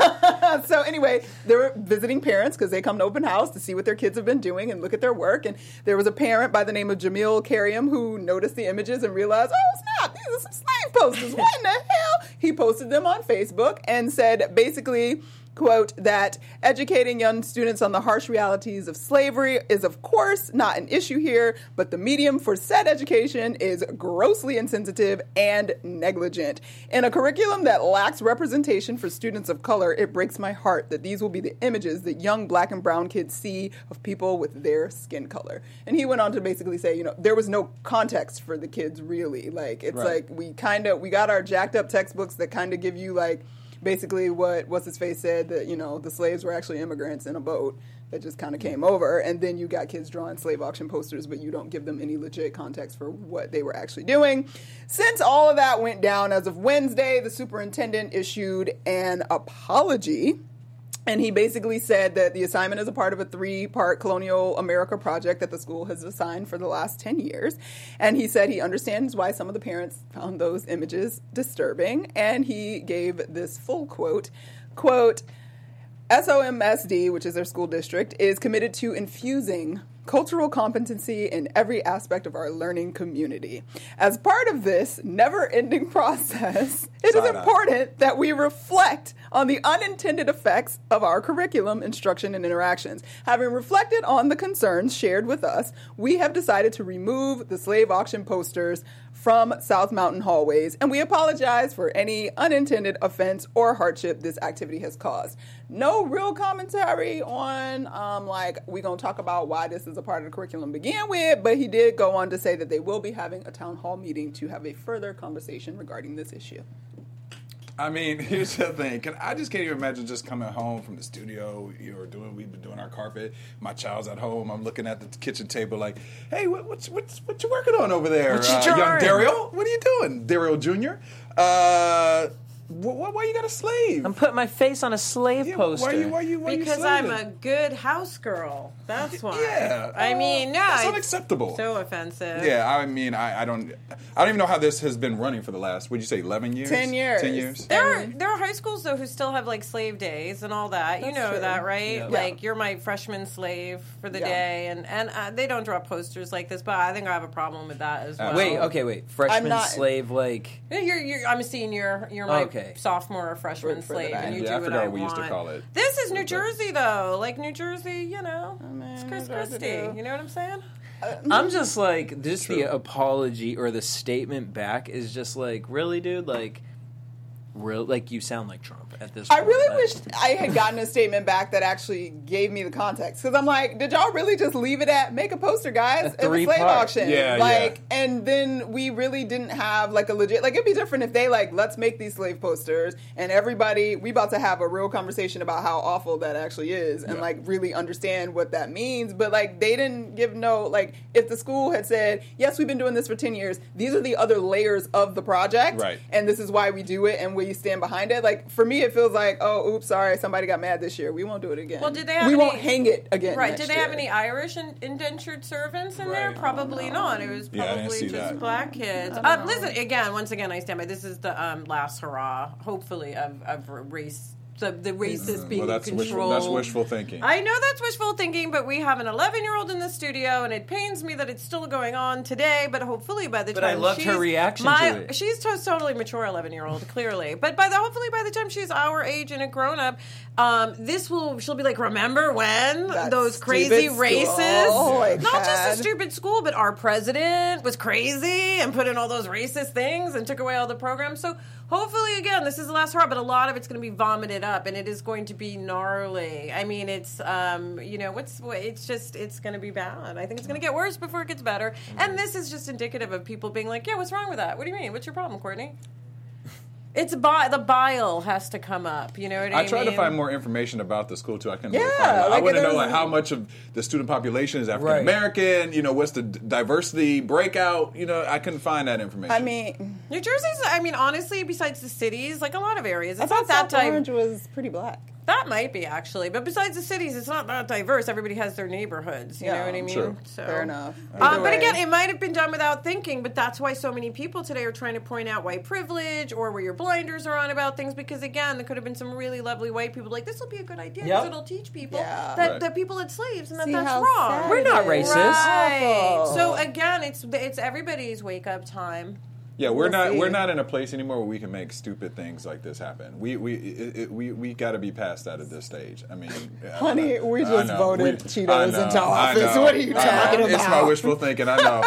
so anyway, they were visiting parents because they come to open house to see what their kids have been doing and look at their work. And there was a parent by the name of Jamil Karim who noticed the images and realized, oh, snap, these are some slave posters. What in the hell? He posted them on Facebook and said, basically, quote, that educating young students on the harsh realities of slavery is, of course, not an issue here, but the medium for said education is grossly insensitive and negligent. In a curriculum that lacks representation for students of color, it breaks my heart that these will be the images that young black and brown kids see of people with their skin color. And he went on to basically say, you know, there was no context for the kids, really. Like, it's Right. like we kind of, we got our jacked up textbooks that kind of give you, like, basically what what's his face said, that, you know, the slaves were actually immigrants in a boat that just kind of came over, and then you got kids drawing slave auction posters, but you don't give them any legit context for what they were actually doing. Since all of that went down, as of Wednesday, the superintendent issued an apology. And he basically said that the assignment is a part of a three-part Colonial America project that the school has assigned for the last ten years. And he said he understands why some of the parents found those images disturbing. And he gave this full quote, quote, S O M S D, which is their school district, is committed to infusing cultural competency in every aspect of our learning community. As part of this never-ending process, it is Side-eye. important that we reflect on the unintended effects of our curriculum, instruction, and interactions. Having reflected on the concerns shared with us, we have decided to remove the slave auction posters from South Mountain hallways, and we apologize for any unintended offense or hardship this activity has caused. No real commentary on, um, like, we're going to talk about why this is a part of the curriculum to begin with, but he did go on to say that they will be having a town hall meeting to have a further conversation regarding this issue. I mean, here's the thing. Can, I just can't even imagine just coming home from the studio, you know, doing, we've been doing our carpet. My child's at home. I'm looking at the kitchen table like, hey, what, what's, what's, what you working on over there? What you uh, young drawing? Daryl? What are you doing? Daryl Junior? Uh, wh- wh- why you got a slave? I'm putting my face on a slave Yeah, poster. Why you, why you, why Because you I'm slaving? a good house girl. That's why. Yeah. I uh, mean, no. That's it's unacceptable. So offensive. Yeah, I mean, I, I don't, I don't even know how this has been running for the last. What'd you say, eleven years? Ten years. Ten years. There are there are high schools though who still have like slave days and all that. You That's know true. that, right? Yeah. Like you're my freshman slave for the Yeah. day, and and uh, they don't draw posters like this. But I think I have a problem with that as well. Wait, okay, wait. Freshman not- slave, like. Yeah, You're, you're, I'm a senior. You're my Okay. sophomore or freshman For- for slave, the and you day. Yeah, I do what forgot I what we want. used to call it. This is New Jersey, though. Like New Jersey, you know, mean, it's Chris what to Christie. do? You know what I'm saying? I'm just like, just True. the apology or the statement back is just like, really, dude? Like, real? Like, you sound like Trump at this I point. really Like- wish I had gotten a statement back that actually gave me the context. Because I'm like, did y'all really just leave it at make a poster, guys? A It's a slave three-part. auction. Yeah, like, yeah. and then we really didn't have like a legit, like it'd be different if they like, let's make these slave posters and everybody, we about to have a real conversation about how awful that actually is and Yeah. like really understand what that means. But like, they didn't give no, like, if the school had said, yes, we've been doing this for ten years, these are the other layers of the project. Right. And this is why we do it and we stand behind it. Like, for me, it feels like, oh, oops, sorry, somebody got mad this year. We won't do it again. Well, did they have we any- won't hang it again. Right. next Did they have year. any Irish in- indentured servants in there? Right. Probably not. It was Yeah, I didn't probably see just that. black kids. Um, listen, again, once again, I stand by. This is the um, last hurrah, hopefully, of, of race. The, the racist being Well, that's wishful, controlled. that's wishful thinking. I know that's wishful thinking, but we have an eleven-year-old in the studio, and it pains me that it's still going on today. But hopefully, by the But time I loved her she's- reaction my, to it. She's to- totally mature, eleven-year-old, clearly. But by the hopefully by the time she's our age and a grown-up, um, this will she'll be like, remember when That those stupid crazy school racists? I Not just had. a stupid school, but our president was crazy and put in all those racist things and took away all the programs. So hopefully, again, this is the last hurrah, but a lot of it's going to be vomited up, and it is going to be gnarly. I mean, it's um, you know, what's it's just it's going to be bad. I think it's going to get worse before it gets better. And this is just indicative of people being like, yeah, what's wrong with that? What do you mean? What's your problem, Courtney? It's bi- the bile has to come up. You know what I, I mean? tried to find more information about the school too. I couldn't really Yeah, find it. I like want to it know is- like how much of the student population is African American. You know, what's the d- diversity breakout? You know, I couldn't find that information. I mean, New Jersey's. I mean, honestly, besides the cities, like a lot of areas, I it's thought not that South type. Orange was pretty black. That might be actually, but besides the cities, it's not that diverse. Everybody has their neighborhoods. You Yeah, know what I mean? true. So Fair enough. Um, Either but way. again, it might have been done without thinking. But that's why so many people today are trying to point out white privilege or where your blinders are on about things. Because again, there could have been some really lovely white people like this will be a good idea because Yep. it'll teach people Yeah. that, Right. that people had slaves and that See that's how wrong. sad We're it not is. racist. Right. Awful. So again, it's it's everybody's wake up time. Yeah, we're We'll not see. we're not in a place anymore where we can make stupid things like this happen. We we it, it, we we got to be past that at this stage. I mean, Honey, I, we I just know. voted We- Cheetos I know, into I office. know, What are you I know. talking It's my about? wishful thinking. I know.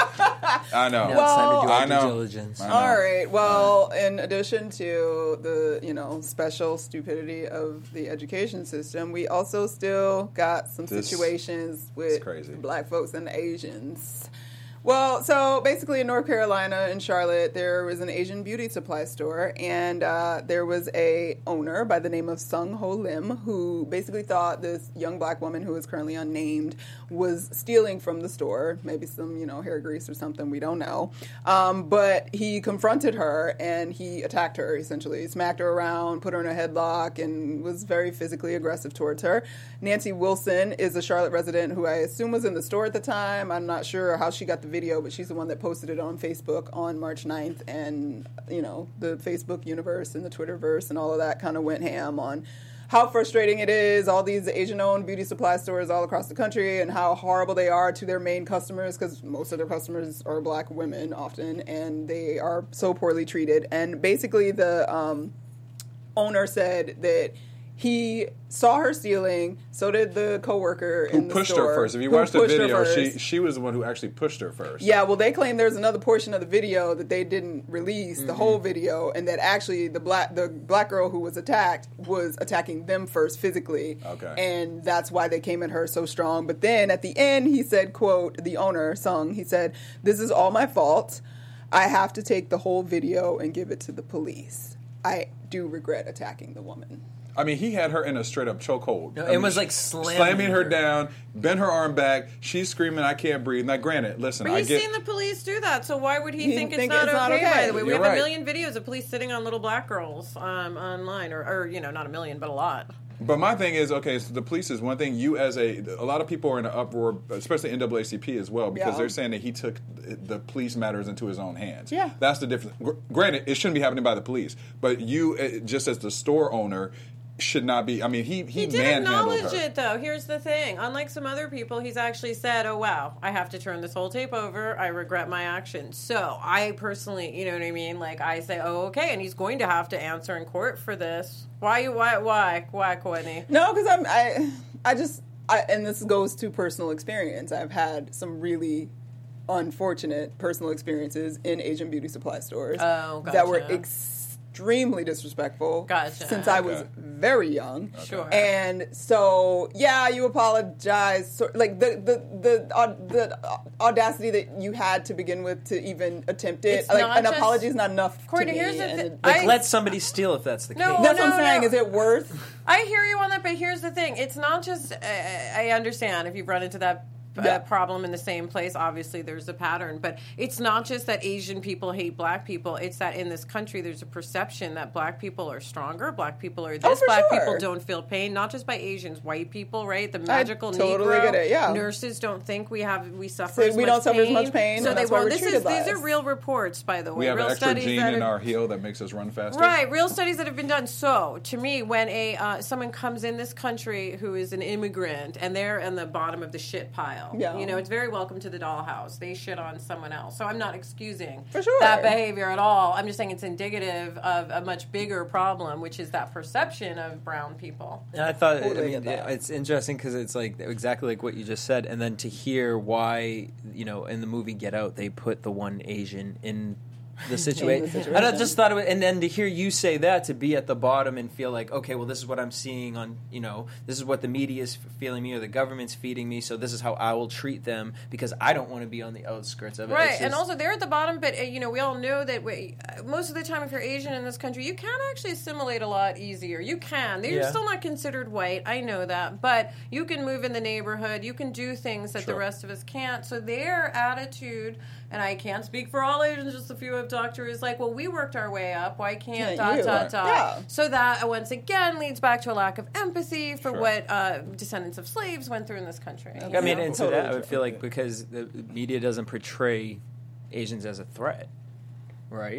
I know. Now it's time to do I our know. due diligence. I know. All right. Well, in addition to the, you know, special stupidity of the education system, we also still got some This situations with crazy. black folks and Asians. Well, so basically in North Carolina, in Charlotte, there was an Asian beauty supply store, and uh, there was a owner by the name of Sung Ho Lim who basically thought this young black woman who is currently unnamed was stealing from the store, maybe some, you know, hair grease or something, we don't know. Um, but he confronted her and he attacked her, essentially. He smacked her around, put her in a headlock, and was very physically aggressive towards her. Nancy Wilson is a Charlotte resident who I assume was in the store at the time. I'm not sure how she got the video, but she's the one that posted it on Facebook on March ninth, and, you know, the Facebook universe and the Twitterverse and all of that kind of went ham on how frustrating it is, all these Asian-owned beauty supply stores all across the country, and how horrible they are to their main customers, because most of their customers are black women often, and they are so poorly treated. And basically the um, owner said that he saw her stealing, so did the coworker Who in the pushed store. her first? If you who watch the pushed her video, she first. she was the one who actually pushed her first. Yeah, well, they claim there's another portion of the video that they didn't release, Mm-hmm. the whole video, and that actually the black the black girl who was attacked was attacking them first physically. Okay. And that's why they came at her so strong. But then at the end, he said, quote, the owner, Sung, he said, "This is all my fault. I have to take the whole video and give it to the police. I do regret attacking the woman." I mean, he had her in a straight up chokehold. No, I it mean, was, like, sh- slamming slamming her her. down, bent her arm back. She's screaming, "I can't breathe." Now, granted, listen, But I he's get. seen the police do that, so why would he, He think, think it's, not, it's not okay, okay. By the way, we You're have right. a million videos of police sitting on little black girls um, online, or, or, you know, not a million, but a lot. But my thing is, okay, so the police is one thing. You as a, a lot of people are in an uproar, especially N double A C P as well, because Yeah. they're saying that he took the police matters into his own hands. Yeah. That's the difference. Gr- Granted, it shouldn't be happening by the police, but you, uh, just as the store owner, should not be. I mean, he he, He did manhandled acknowledge her. it, though. Here's the thing. Unlike some other people, he's actually said, oh, wow, I have to turn this whole tape over. I regret my actions. So I personally, you know what I mean? Like, I say, oh, okay, and he's going to have to answer in court for this. Why, you? why, why, why, Courtney? No, because I'm I I just I, and this goes to personal experience. I've had some really unfortunate personal experiences in Asian beauty supply stores Oh, that were gotcha. extremely disrespectful. Gotcha. Since I was Okay. very young. Sure. And so, yeah, you apologize. So, like the the the, uh, the audacity that you had to begin with to even attempt it. It's like not an just- apology is not enough. Courtney, to me, here's the and thi- it- Like, I- let somebody steal if that's the No, case. that's what no, I'm saying. no. Is it worth? I hear you on that, but here's the thing. It's not just, uh, I understand if you've run into that uh, Yeah. problem in the same place, obviously there's a pattern, but it's not just that Asian people hate black people. It's that in this country there's a perception that black people are stronger, black people are this, Oh, for black sure. people don't feel pain, not just by Asians, white people, right? The magical totally Negro. get it, yeah. Nurses don't think we have, we suffer So as we much don't suffer as pain. much pain, So and they that's why won't. we're This is, treated these are less. real reports, by the way. We have real an extra studies gene that in have- our heel that makes us run faster. Right, real studies that have been done. So, to me, when a uh, someone comes in this country who is an immigrant and they're in the bottom of the shit pile, Yeah. you know, it's very welcome to the dollhouse. They shit on someone else. So I'm not excusing For sure. that behavior at all. I'm just saying it's indicative of a much bigger problem, which is that perception of brown people. And I thought, Totally I mean, get that. it's interesting because it's like exactly like what you just said, and then to hear why, you know, in the movie Get Out, they put the one Asian in the situation. situation. And I just thought of it, and then to hear you say that, to be at the bottom and feel like, okay, well, this is what I'm seeing on, you know, this is what the media is feeling me or the government's feeding me, so this is how I will treat them because I don't want to be on the outskirts of it. Right, It's and just- also they're at the bottom, but uh, you know we all know that we, uh, most of the time, if you're Asian in this country, you can actually assimilate a lot easier. You can. They're Yeah. still not considered white. I know that, but you can move in the neighborhood. You can do things that Sure. the rest of us can't. So their attitude, and I can't speak for all Asians, just a few I've talked to, is like, well, we worked our way up. Why can't Can't dot you? dot Right. dot? Yeah. So that uh, once again leads back to a lack of empathy for Sure. what uh, descendants of slaves went through in this country. you I mean, know? and to Totally that, I would true. feel like because the media doesn't portray Asians as a threat, right?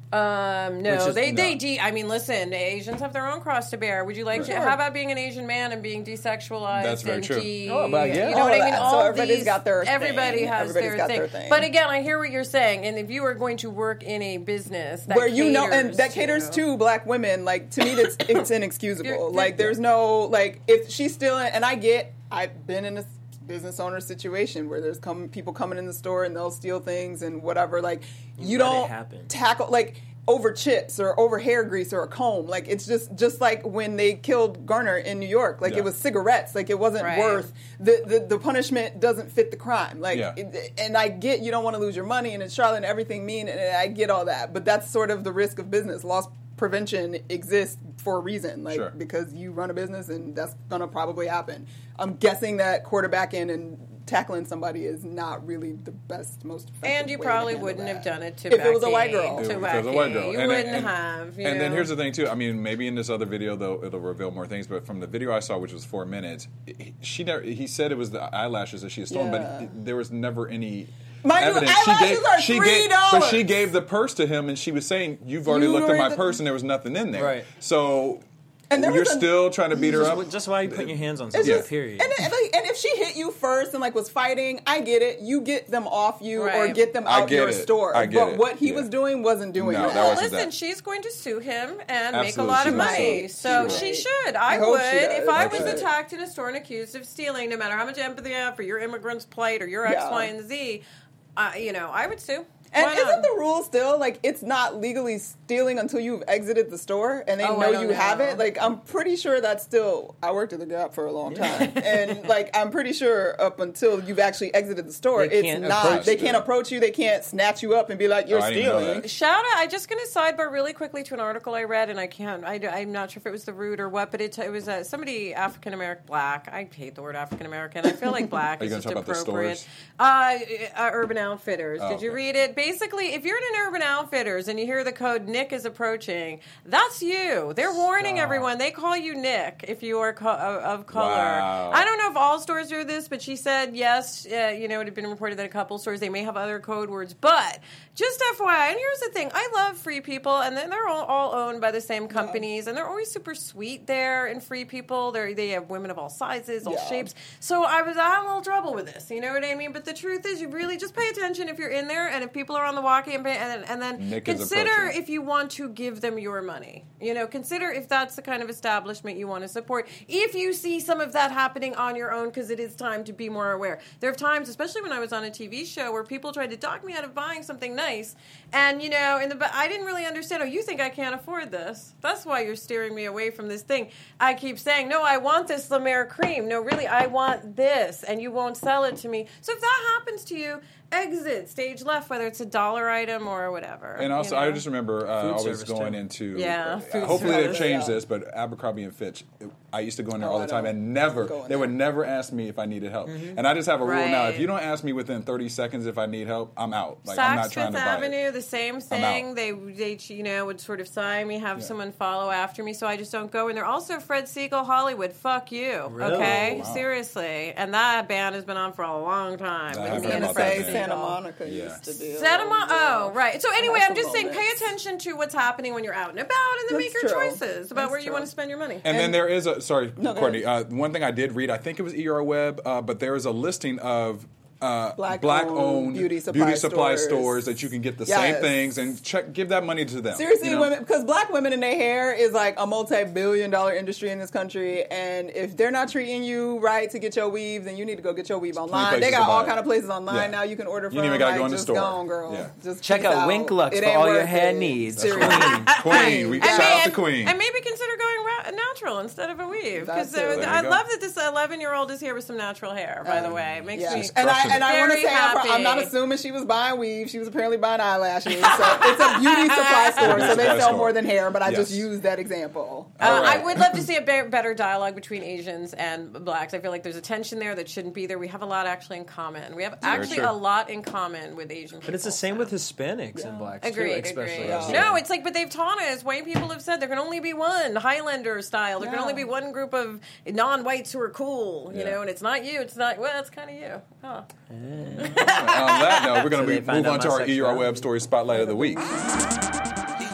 Um, no, Which is- they no. they de- I mean, listen, Asians have their own cross to bear. Would you like to? Sure. How about being an Asian man and being desexualized? That's very and true. de- Oh, but yeah. You know what I mean? So All everybody's these, got their everybody thing. has Everybody's their, got thing. their thing. But again, I hear what you're saying, and if you are going to work in a business that where you know, and caters that caters to black women, like to me, that's it's inexcusable. You're- Like, there's no like if she's still in, and I get, I've been in a business owner situation where there's come people coming in the store and they'll steal things and whatever. Like, you Let it don't happen. tackle like over chips or over hair grease or a comb. Like, it's just just like when they killed Garner in New York. Like, Yeah. it was cigarettes. Like, it wasn't Right. worth the, the the punishment doesn't fit the crime. Like, Yeah. it, and I get you don't want to lose your money and in Charlotte and everything mean, and I get all that. But that's sort of the risk of business. Loss prevention exists for a reason, like Sure. because you run a business and that's gonna probably happen. I'm guessing that quarterbacking and tackling somebody is not really the best, most effective And you way to probably handle wouldn't that. have done it to If it was a Becky, white girl. To If it was Becky. a white girl. You And- wouldn't and- have. You and then know? here's the thing too. I mean, maybe in this other video though, it'll reveal more things. But from the video I saw, which was four minutes, he- she never. He said it was the eyelashes that she had stolen, Yeah. but it- there was never any. Mind you, evidence. eyelashes are she three gave, but she dollars. gave the purse to him, and she was saying, "You've already You looked at my already- purse, and there was nothing in there." Right. So, And there you're was a- still trying to beat her up. Just, just why you putting your hands on It's something, just, period. and, and, like, and if she hit you first and like was fighting, I get it. You get them off you or Right. get them I out get your it. store. I get but it. what he Yeah. was doing wasn't doing No, that. that Well, wasn't listen, that. she's going to sue him and make a Absolutely, lot of she money. might. So She she might. should. I, I hope would. she does. If I was Okay. attacked in a store and accused of stealing, no matter how much empathy I have for your immigrant's plight or your X, Yeah. Y, and Z, uh, you know, I would sue. And Why isn't not? the rule still like it's not legally stealing until you've exited the store and they Oh, I know don't you have know. it? Like, I'm pretty sure that's still. I worked at the Gap for a long time, and like I'm pretty sure up until you've actually exited the store, They it's can't not. approach They you. can't approach you. They can't snatch you up and be like, "You're Oh, I didn't know stealing." that. Shout out! I'm just going to sidebar really quickly to an article I read, and I can't. I, I'm not sure if it was the Root or what, but it, it was uh, somebody African American, black. I hate the word African American. I feel like black Are you is gonna just talk about the appropriate. stores? Uh, uh, Urban Outfitters. Oh, Did you okay. read it? Basically, if you're in an Urban Outfitters and you hear the code "Nick is approaching," that's you. They're warning Stop. everyone. They call you Nick if you are co- of, of color. Wow. I don't know if all stores do this, but she said yes. Uh, you know, it had been reported that a couple stores they may have other code words, but just F Y I. And here's the thing: I love Free People, and then they're all, all owned by the same companies, and they're always super sweet there in Free People. They they have women of all sizes, all Yeah. shapes. So I was I had a little trouble with this. You know what I mean? But the truth is, you really just pay attention if you're in there, and if people are on the walkie, and, pay, and, and then Nick is consider approaching. if you want to give them your money. You know, consider if that's the kind of establishment you want to support. If you see some of that happening on your own, because it is time to be more aware. There are times, especially when I was on a T V show, where people tried to talk me out of buying something nice, and you know, in the ba- I didn't really understand. Oh, you think I can't afford this? That's why you're steering me away from this thing. I keep saying, no, I want this La Mer cream. No, really, I want this, and you won't sell it to me. So if that happens to you, exit stage left, whether it's a dollar item or whatever. And also, you know? I just remember uh, Food always service, going too. into. Yeah, uh, food hopefully they've service. changed Yeah. this, but Abercrombie and Fitch, it- I used to go in there Oh, all the I time, don't and never go in they would there. never ask me if I needed help. And I just have a rule now: Right. if you don't ask me within thirty seconds if I need help, I'm out. Like I'm Saks not trying Fifth to buy Avenue, it. the same out. thing. They, they, you know, would sort of sign me, have Yeah. someone follow after me, so I just don't go in there. Also, Fred Siegel Hollywood, fuck you, Really? okay? Wow. Seriously, and that band has been on for a long time. I with haven't me heard and about Fred that Say band. Santa Siegel. Monica Yeah. used to be. a Santa little Monica. Oh, rough. right. So anyway, That's I'm the just saying, pay moments. attention to what's happening when you're out and about, and then That's make your true. choices about That's where you true. want to spend your money. And, then there is a sorry, No, go Courtney. Uh, one thing I did read, I think it was E R Web, uh, but there is a listing of uh, Black-owned black-owned beauty supply stores. stores. that you can get the Yes. same things and check, give that money to them. Seriously, you know? women, because black women in their hair is like a multi-billion dollar industry in this country, and if they're not treating you right to get your weave, then you need to go get your weave online. They places got to all buy it. kind of places online Yeah. now you can order You from. ain't even gotta like, go in the just store. Go on, girl. Yeah. Just Check peace out Wink Lux It for ain't all your worth hair it. needs. Seriously. Queen. Queen, we, And shout may- out to and- Queen. And maybe consider going ra- natural instead of a weave. Because That's it. There I you go. love that this eleven-year-old is here with some natural hair, by the way. It makes Yeah. me And I crushing and I want to very say I'm, happy. I'm not assuming she was buying weave. She was apparently buying eyelashes. So it's a beauty supply store, Beauty so they supply sell store. more than hair. But I just Yes. used that example. Uh, All right. I would love to see a be- better dialogue between Asians and blacks. I feel like there's a tension there that shouldn't be there. We have a lot actually in common. We have actually true. a lot in common with Asian people. But it's the same with Hispanics and blacks Agreed, too, especially. agreed. Yeah. No, it's like, but they've taught us. White people have said there can only be one Highlander style. There can Yeah. only be one group of non-whites who are cool, you Yeah. know. And it's not you. It's not. Well, it's kind of you. Huh. On that note, we're going So to they find move out on to my our E R sexuality. Web story spotlight of the week. E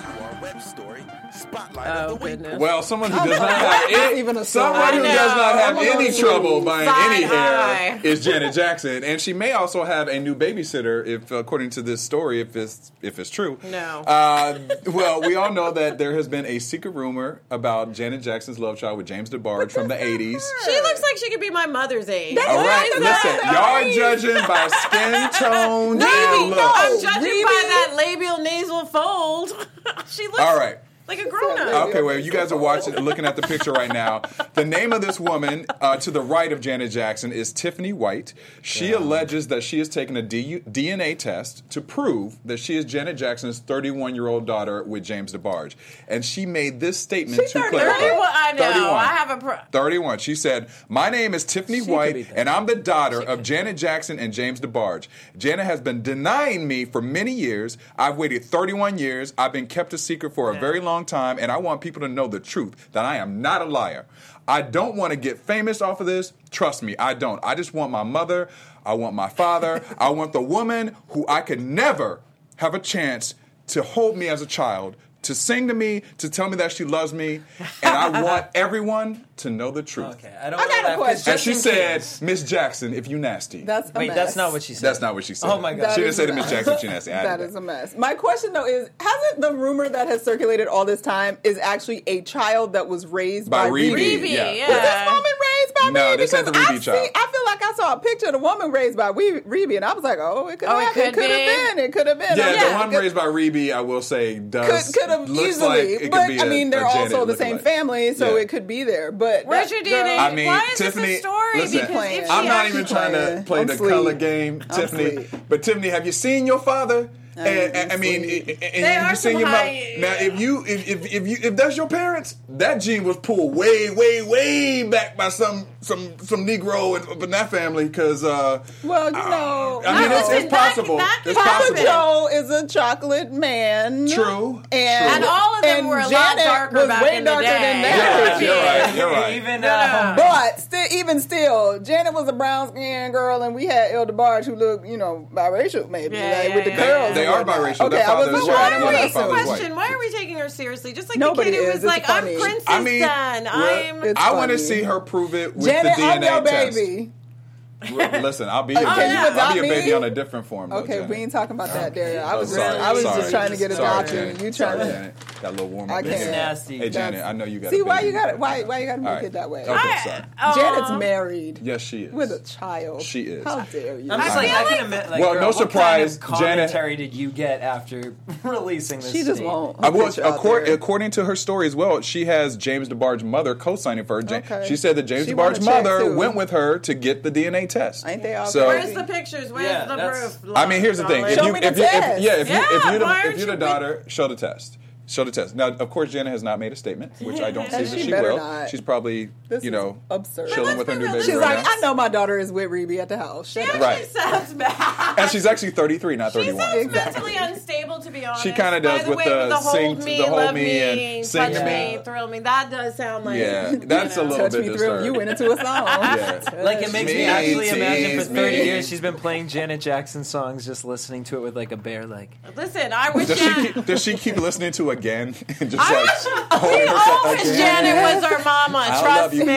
of the Oh, week. goodness. Well, someone who does not have any, Even a someone song. who I know. does not have I'm any gonna trouble see. buying Side any hair eye. is Janet Jackson, and she may also have a new babysitter, if according to this story, if it's if it's true. No. Uh, well, we all know that there has been a secret rumor about Janet Jackson's love child with James DeBarge from the eighties. She looks like she could be my mother's age. That's All right, Right. listen, y'all are judging by skin tone Maybe. and No, look. I'm judging Rebe? by that labial nasal fold. She looks All right. like a grown up. Okay, well, you guys are watching, looking at the picture right now. The name of this woman uh, to the right of Janet Jackson is Tiffany White. She alleges that she has taken a D- DNA test to prove that she is Janet Jackson's thirty-one-year-old daughter with James DeBarge, and she made this statement She's to thirty-one? clarify. thirty-one, I know. thirty-one. I have a pro- thirty-one. She said, "My name is Tiffany She could be White, thirty. and I'm the daughter of Janet Jackson and James DeBarge. Janet has been denying me for many years. I've waited thirty-one years. I've been kept a secret for a very long time, and I want people to know the truth, that I am not a liar. I don't want to get famous off of this. Trust me, I don't. I just want my mother. I want my father. I want the woman who I could never have a chance to hold me as a child, to sing to me, to tell me that she loves me, and I want everyone to know the truth." Okay, I don't I know got a that, 'cause question. And just she in said, case- "Miss Jackson, if you nasty." That's a Wait, mess. that's not what she said. That's not what she said. Oh, my God. That She didn't is say to a Miss mess. Jackson if she nasty. I That added is a mess. My question though is, hasn't the rumor that has circulated all this time is actually a child that was raised By by, Rebe, Rebe, yeah. yeah. Was this woman raised by No, Rebe? this ain't the Because Rebe I child. see- I feel like I saw a picture of the woman raised by Wee- Rebe, and I was like, oh, it could Oh, it have could it could have be. been. It could have been. Yeah, I'm the like, one it raised by Rebe, I will say, does could could have looks easily, like it could but be I a- mean, they're a Janet also the same lookalike. family, so Yeah. it could be there. But Where's that your D N A? girl- I mean, Why is Tiffany. this a story? Listen, Because if she I'm not actually- even trying to playing. play I'm the sweet. color game, I'm Tiffany. sweet. But Tiffany, have you seen your father? I And, am and- I mean, sweet. and- and They you are seen some your mother. high- Now, if you if, if if you if that's your parents, that gene was pulled way way way back by some some some Negro in, in that family. Because uh, Well, you know, I mean, No, it's, listen, it's that- possible. that It's can Papa possible. happen. Joe is a chocolate man. True. And, And all of them and were a lot Janet darker was back way in the darker day. than You're that. right. You're right. You're right. Even No, uh, no. But still, even still, Janet was a brown skinned girl, and we had El DeBarge who looked, you know, biracial, maybe, Yeah, like yeah, with the yeah. curls. They and are whatnot. biracial. Okay, Their I wasn't father is sure. white. I didn't Yeah, want their to father is assume. white. Question: Why are we taking her seriously? Just like Nobody the kid who is. was It's like, funny. "I'm Princess I mean, Son. well, I'm." It's I want to funny. see her prove it with Janet, the D N A I'm your test. baby. Well, listen, I'll be a Oh, baby. can you I'll adopt be a me? baby on a different form. Though, Okay, Janet. we ain't talking about that, Daria. I Oh, was sorry, just, I was sorry. just trying to get Sorry, adopted. Janet. You Sorry, trying to? Janet. Got a little warm I up. can't. it's nasty. Hey, Janet, I know you got. See a why baby. you got it? Why why you got to make All right. it that way? Okay, I- sorry. Aw. Janet's married Yes, she is. with a child. She is. How dare you? I'm just I like, feel I like- can admit, like, Well, girl, no what surprise, kind of Janet- commentary did you get after releasing this? She just statement? won't. I will, Picture out according, there. according to her story as well, she has James DeBarge's mother co-signing for her. Ja- Okay. She said that James She want a DeBarge's check, mother too. went with her to get the D N A test. Ain't they all So, crazy? Where's the pictures? Where's Yeah, the that's- proof? I mean, here's the thing: Darling? if Show you, me the if you, if, test. yeah, if you, if Yeah, you, the, why if aren't you're the you- daughter, show the test. Show the test. Now, of course, Janet has not made a statement, which I don't see And that she she better will. not. She's probably, This you is know, absurd. chilling with her new baby She's right like, now. I know my daughter is with Rebe at the house. Shut up. Right. She sounds bad. And she's actually thirty-three, not She thirty-one. sounds Exactly. mentally unstable, to be honest. She kinda By does the with way, the with the hold sing- me, the hold love me me, and sing touch to me, me. thrill me. That does sound like Yeah, that's you a know. little Touch bit me, thrill me. You went into a song. Yeah. Like, it makes me Me, actually imagine for tease thirty me. years she's been playing Janet Jackson songs, just listening to it with like a bear. Like, Listen, I wish Does she, Janet. keep, does she keep listening to again? And just I like, wish holding we herself all wish again. Janet was our mama. I Trust love you me.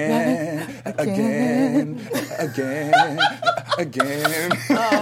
again, again, again, again.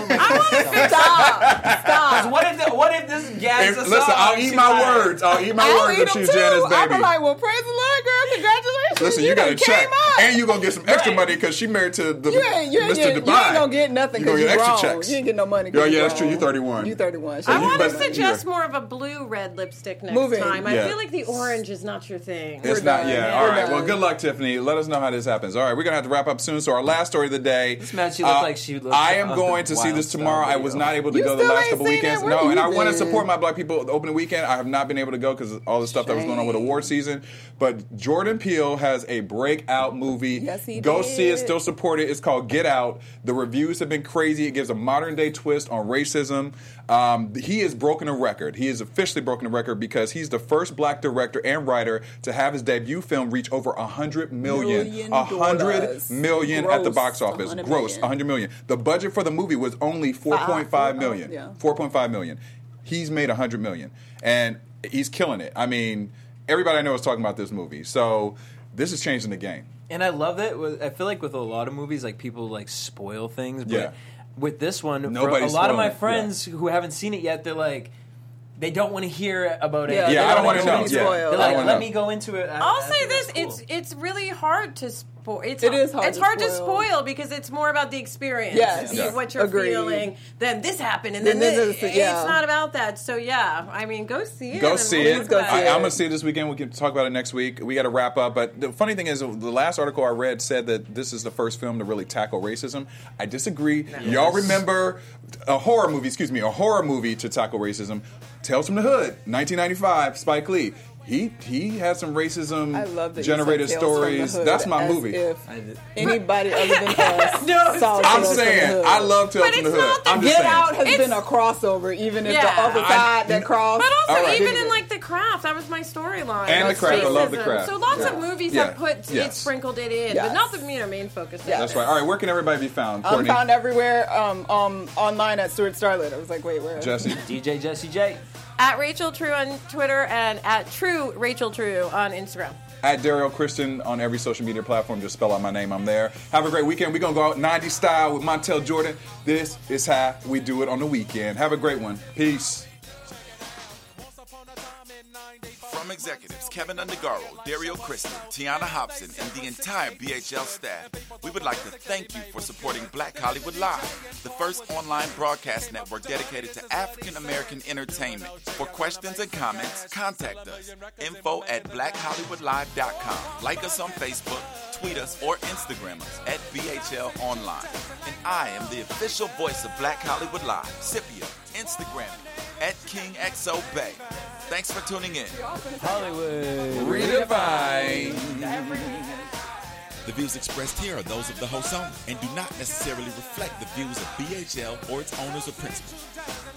Stop. Stop. what if the, what if this gags If- us listen, all? I'll She's eat my like- words. I'll eat my I'll words eat if them she's too. Janet's I'm baby. like, well, praise the Lord, girl. Congratulations. Listen, you, you got done to check, came up. and you gonna get some extra Right. money because she married to the You ain't, you ain't, Mister get, Dubai. you ain't gonna get nothing You gonna because get you extra grown. checks. You ain't get no money. Yeah, 'cause yeah, you that's true. You grown. thirty-one. You thirty-one. So I you want to better- suggest yeah. more of a blue red lipstick next Moving. time. I Yeah. feel like the orange is not your thing. It's We're not, done. yeah. Yeah. All We're right. done. Well, good luck, Tiffany. Let us know how this happens. All right, we're gonna have to wrap up soon. So our last story of the day. This man, she looked like she looked I am on going the to see Wild this Style tomorrow. I was video. not able to You go the still last ain't couple seen weekends. it? Where No, you and I want to been? support my black people the opening weekend. I have not been able to go because of all the stuff that was going on with Shame. award season. But Jordan Peele has a breakout movie. Yes, he Go did. see it. Still support it. It's called Get Out. The reviews have been crazy. It gives a modern day twist on racism. Um, he has broken a record. He has officially broken a record because he's the first black director and writer to have his debut film reach over a hundred million, Million a hundred dollars. million at the Gross. box office. one hundred Gross, million. a hundred million. The budget for the movie was only four point five Five. million. Yeah. four point five million. He's made a hundred million, and he's killing it. I mean, everybody I know is talking about this movie. So this is changing the game. And I love that. with- I feel like with a lot of movies, like people like spoil things. But Yeah. with this one, for Nobody's a lot of my spoiling it, friends who haven't seen it yet, they're like, they don't want to hear about it. Yeah, They Yeah, I don't wanna want to know. into Yeah, it. spoiled. They're I don't like, wanna let know. me go into it. I- I'll I say think this: that's cool. it's it's really hard to spoil. It's It is hard It's to hard to spoil. spoil because it's more about the experience. Yes. the- Yeah. what you're Agreed. feeling. Then this happened, and Then then, this this, is- yeah. it's not about that. So yeah, I mean, go see it. Go and see we'll it. talk go about see I, it. I'm gonna see it this weekend. We can talk about it next week. We got to wrap up. But the funny thing is, the last article I read said that this is the first film to really tackle racism. I disagree. Y'all remember a horror movie? Excuse me, a horror movie to tackle racism. Tales from the Hood, nineteen ninety-five. Spike Lee. He he had some racism I love that you generated said Tales from the stories. Hood That's my as movie. If I did. anybody other than us No, saw I'm Tales from the saying Hood. I love Tales But from the it's Hood. not the I'm just Get saying. Out has It's- been a crossover, even if Yeah. the other I- side that crossed. But also, All right. even Didn't in it? like The Craft, that was my storyline. And The was Craft, I love The racism. Craft. So lots Yeah. of movies Yeah. have put Yes. it sprinkled it in, Yes. but not the you know, main focus. Yeah. That's right. All right, where can everybody be found? I'm Courtney, found everywhere um, um, online at Stuart Starlet. I was like, wait, where? Jesse. D J Jesse J. At Rachel True on Twitter and at True Rachel True on Instagram. At Daryl Christian on every social media platform. Just spell out my name. I'm there. Have a great weekend. We're going to go out nineties style with Montel Jordan. This is how we do it on the weekend. Have a great one. Peace. From executives Kevin Undergaro, Dario Kristen, Tiana Hobson, and the entire B H L staff, we would like to thank you for supporting Black Hollywood Live, the first online broadcast network dedicated to African American entertainment. For questions and comments, contact us. Info at black hollywood live dot com. Like us on Facebook, tweet us, or Instagram us at B H L Online. And I am the official voice of Black Hollywood Live, Scipio, Instagram at King X O Bay. Thanks for tuning in. Hollywood. Redefined. The views expressed here are those of the host only and do not necessarily reflect the views of B H L or its owners or principals.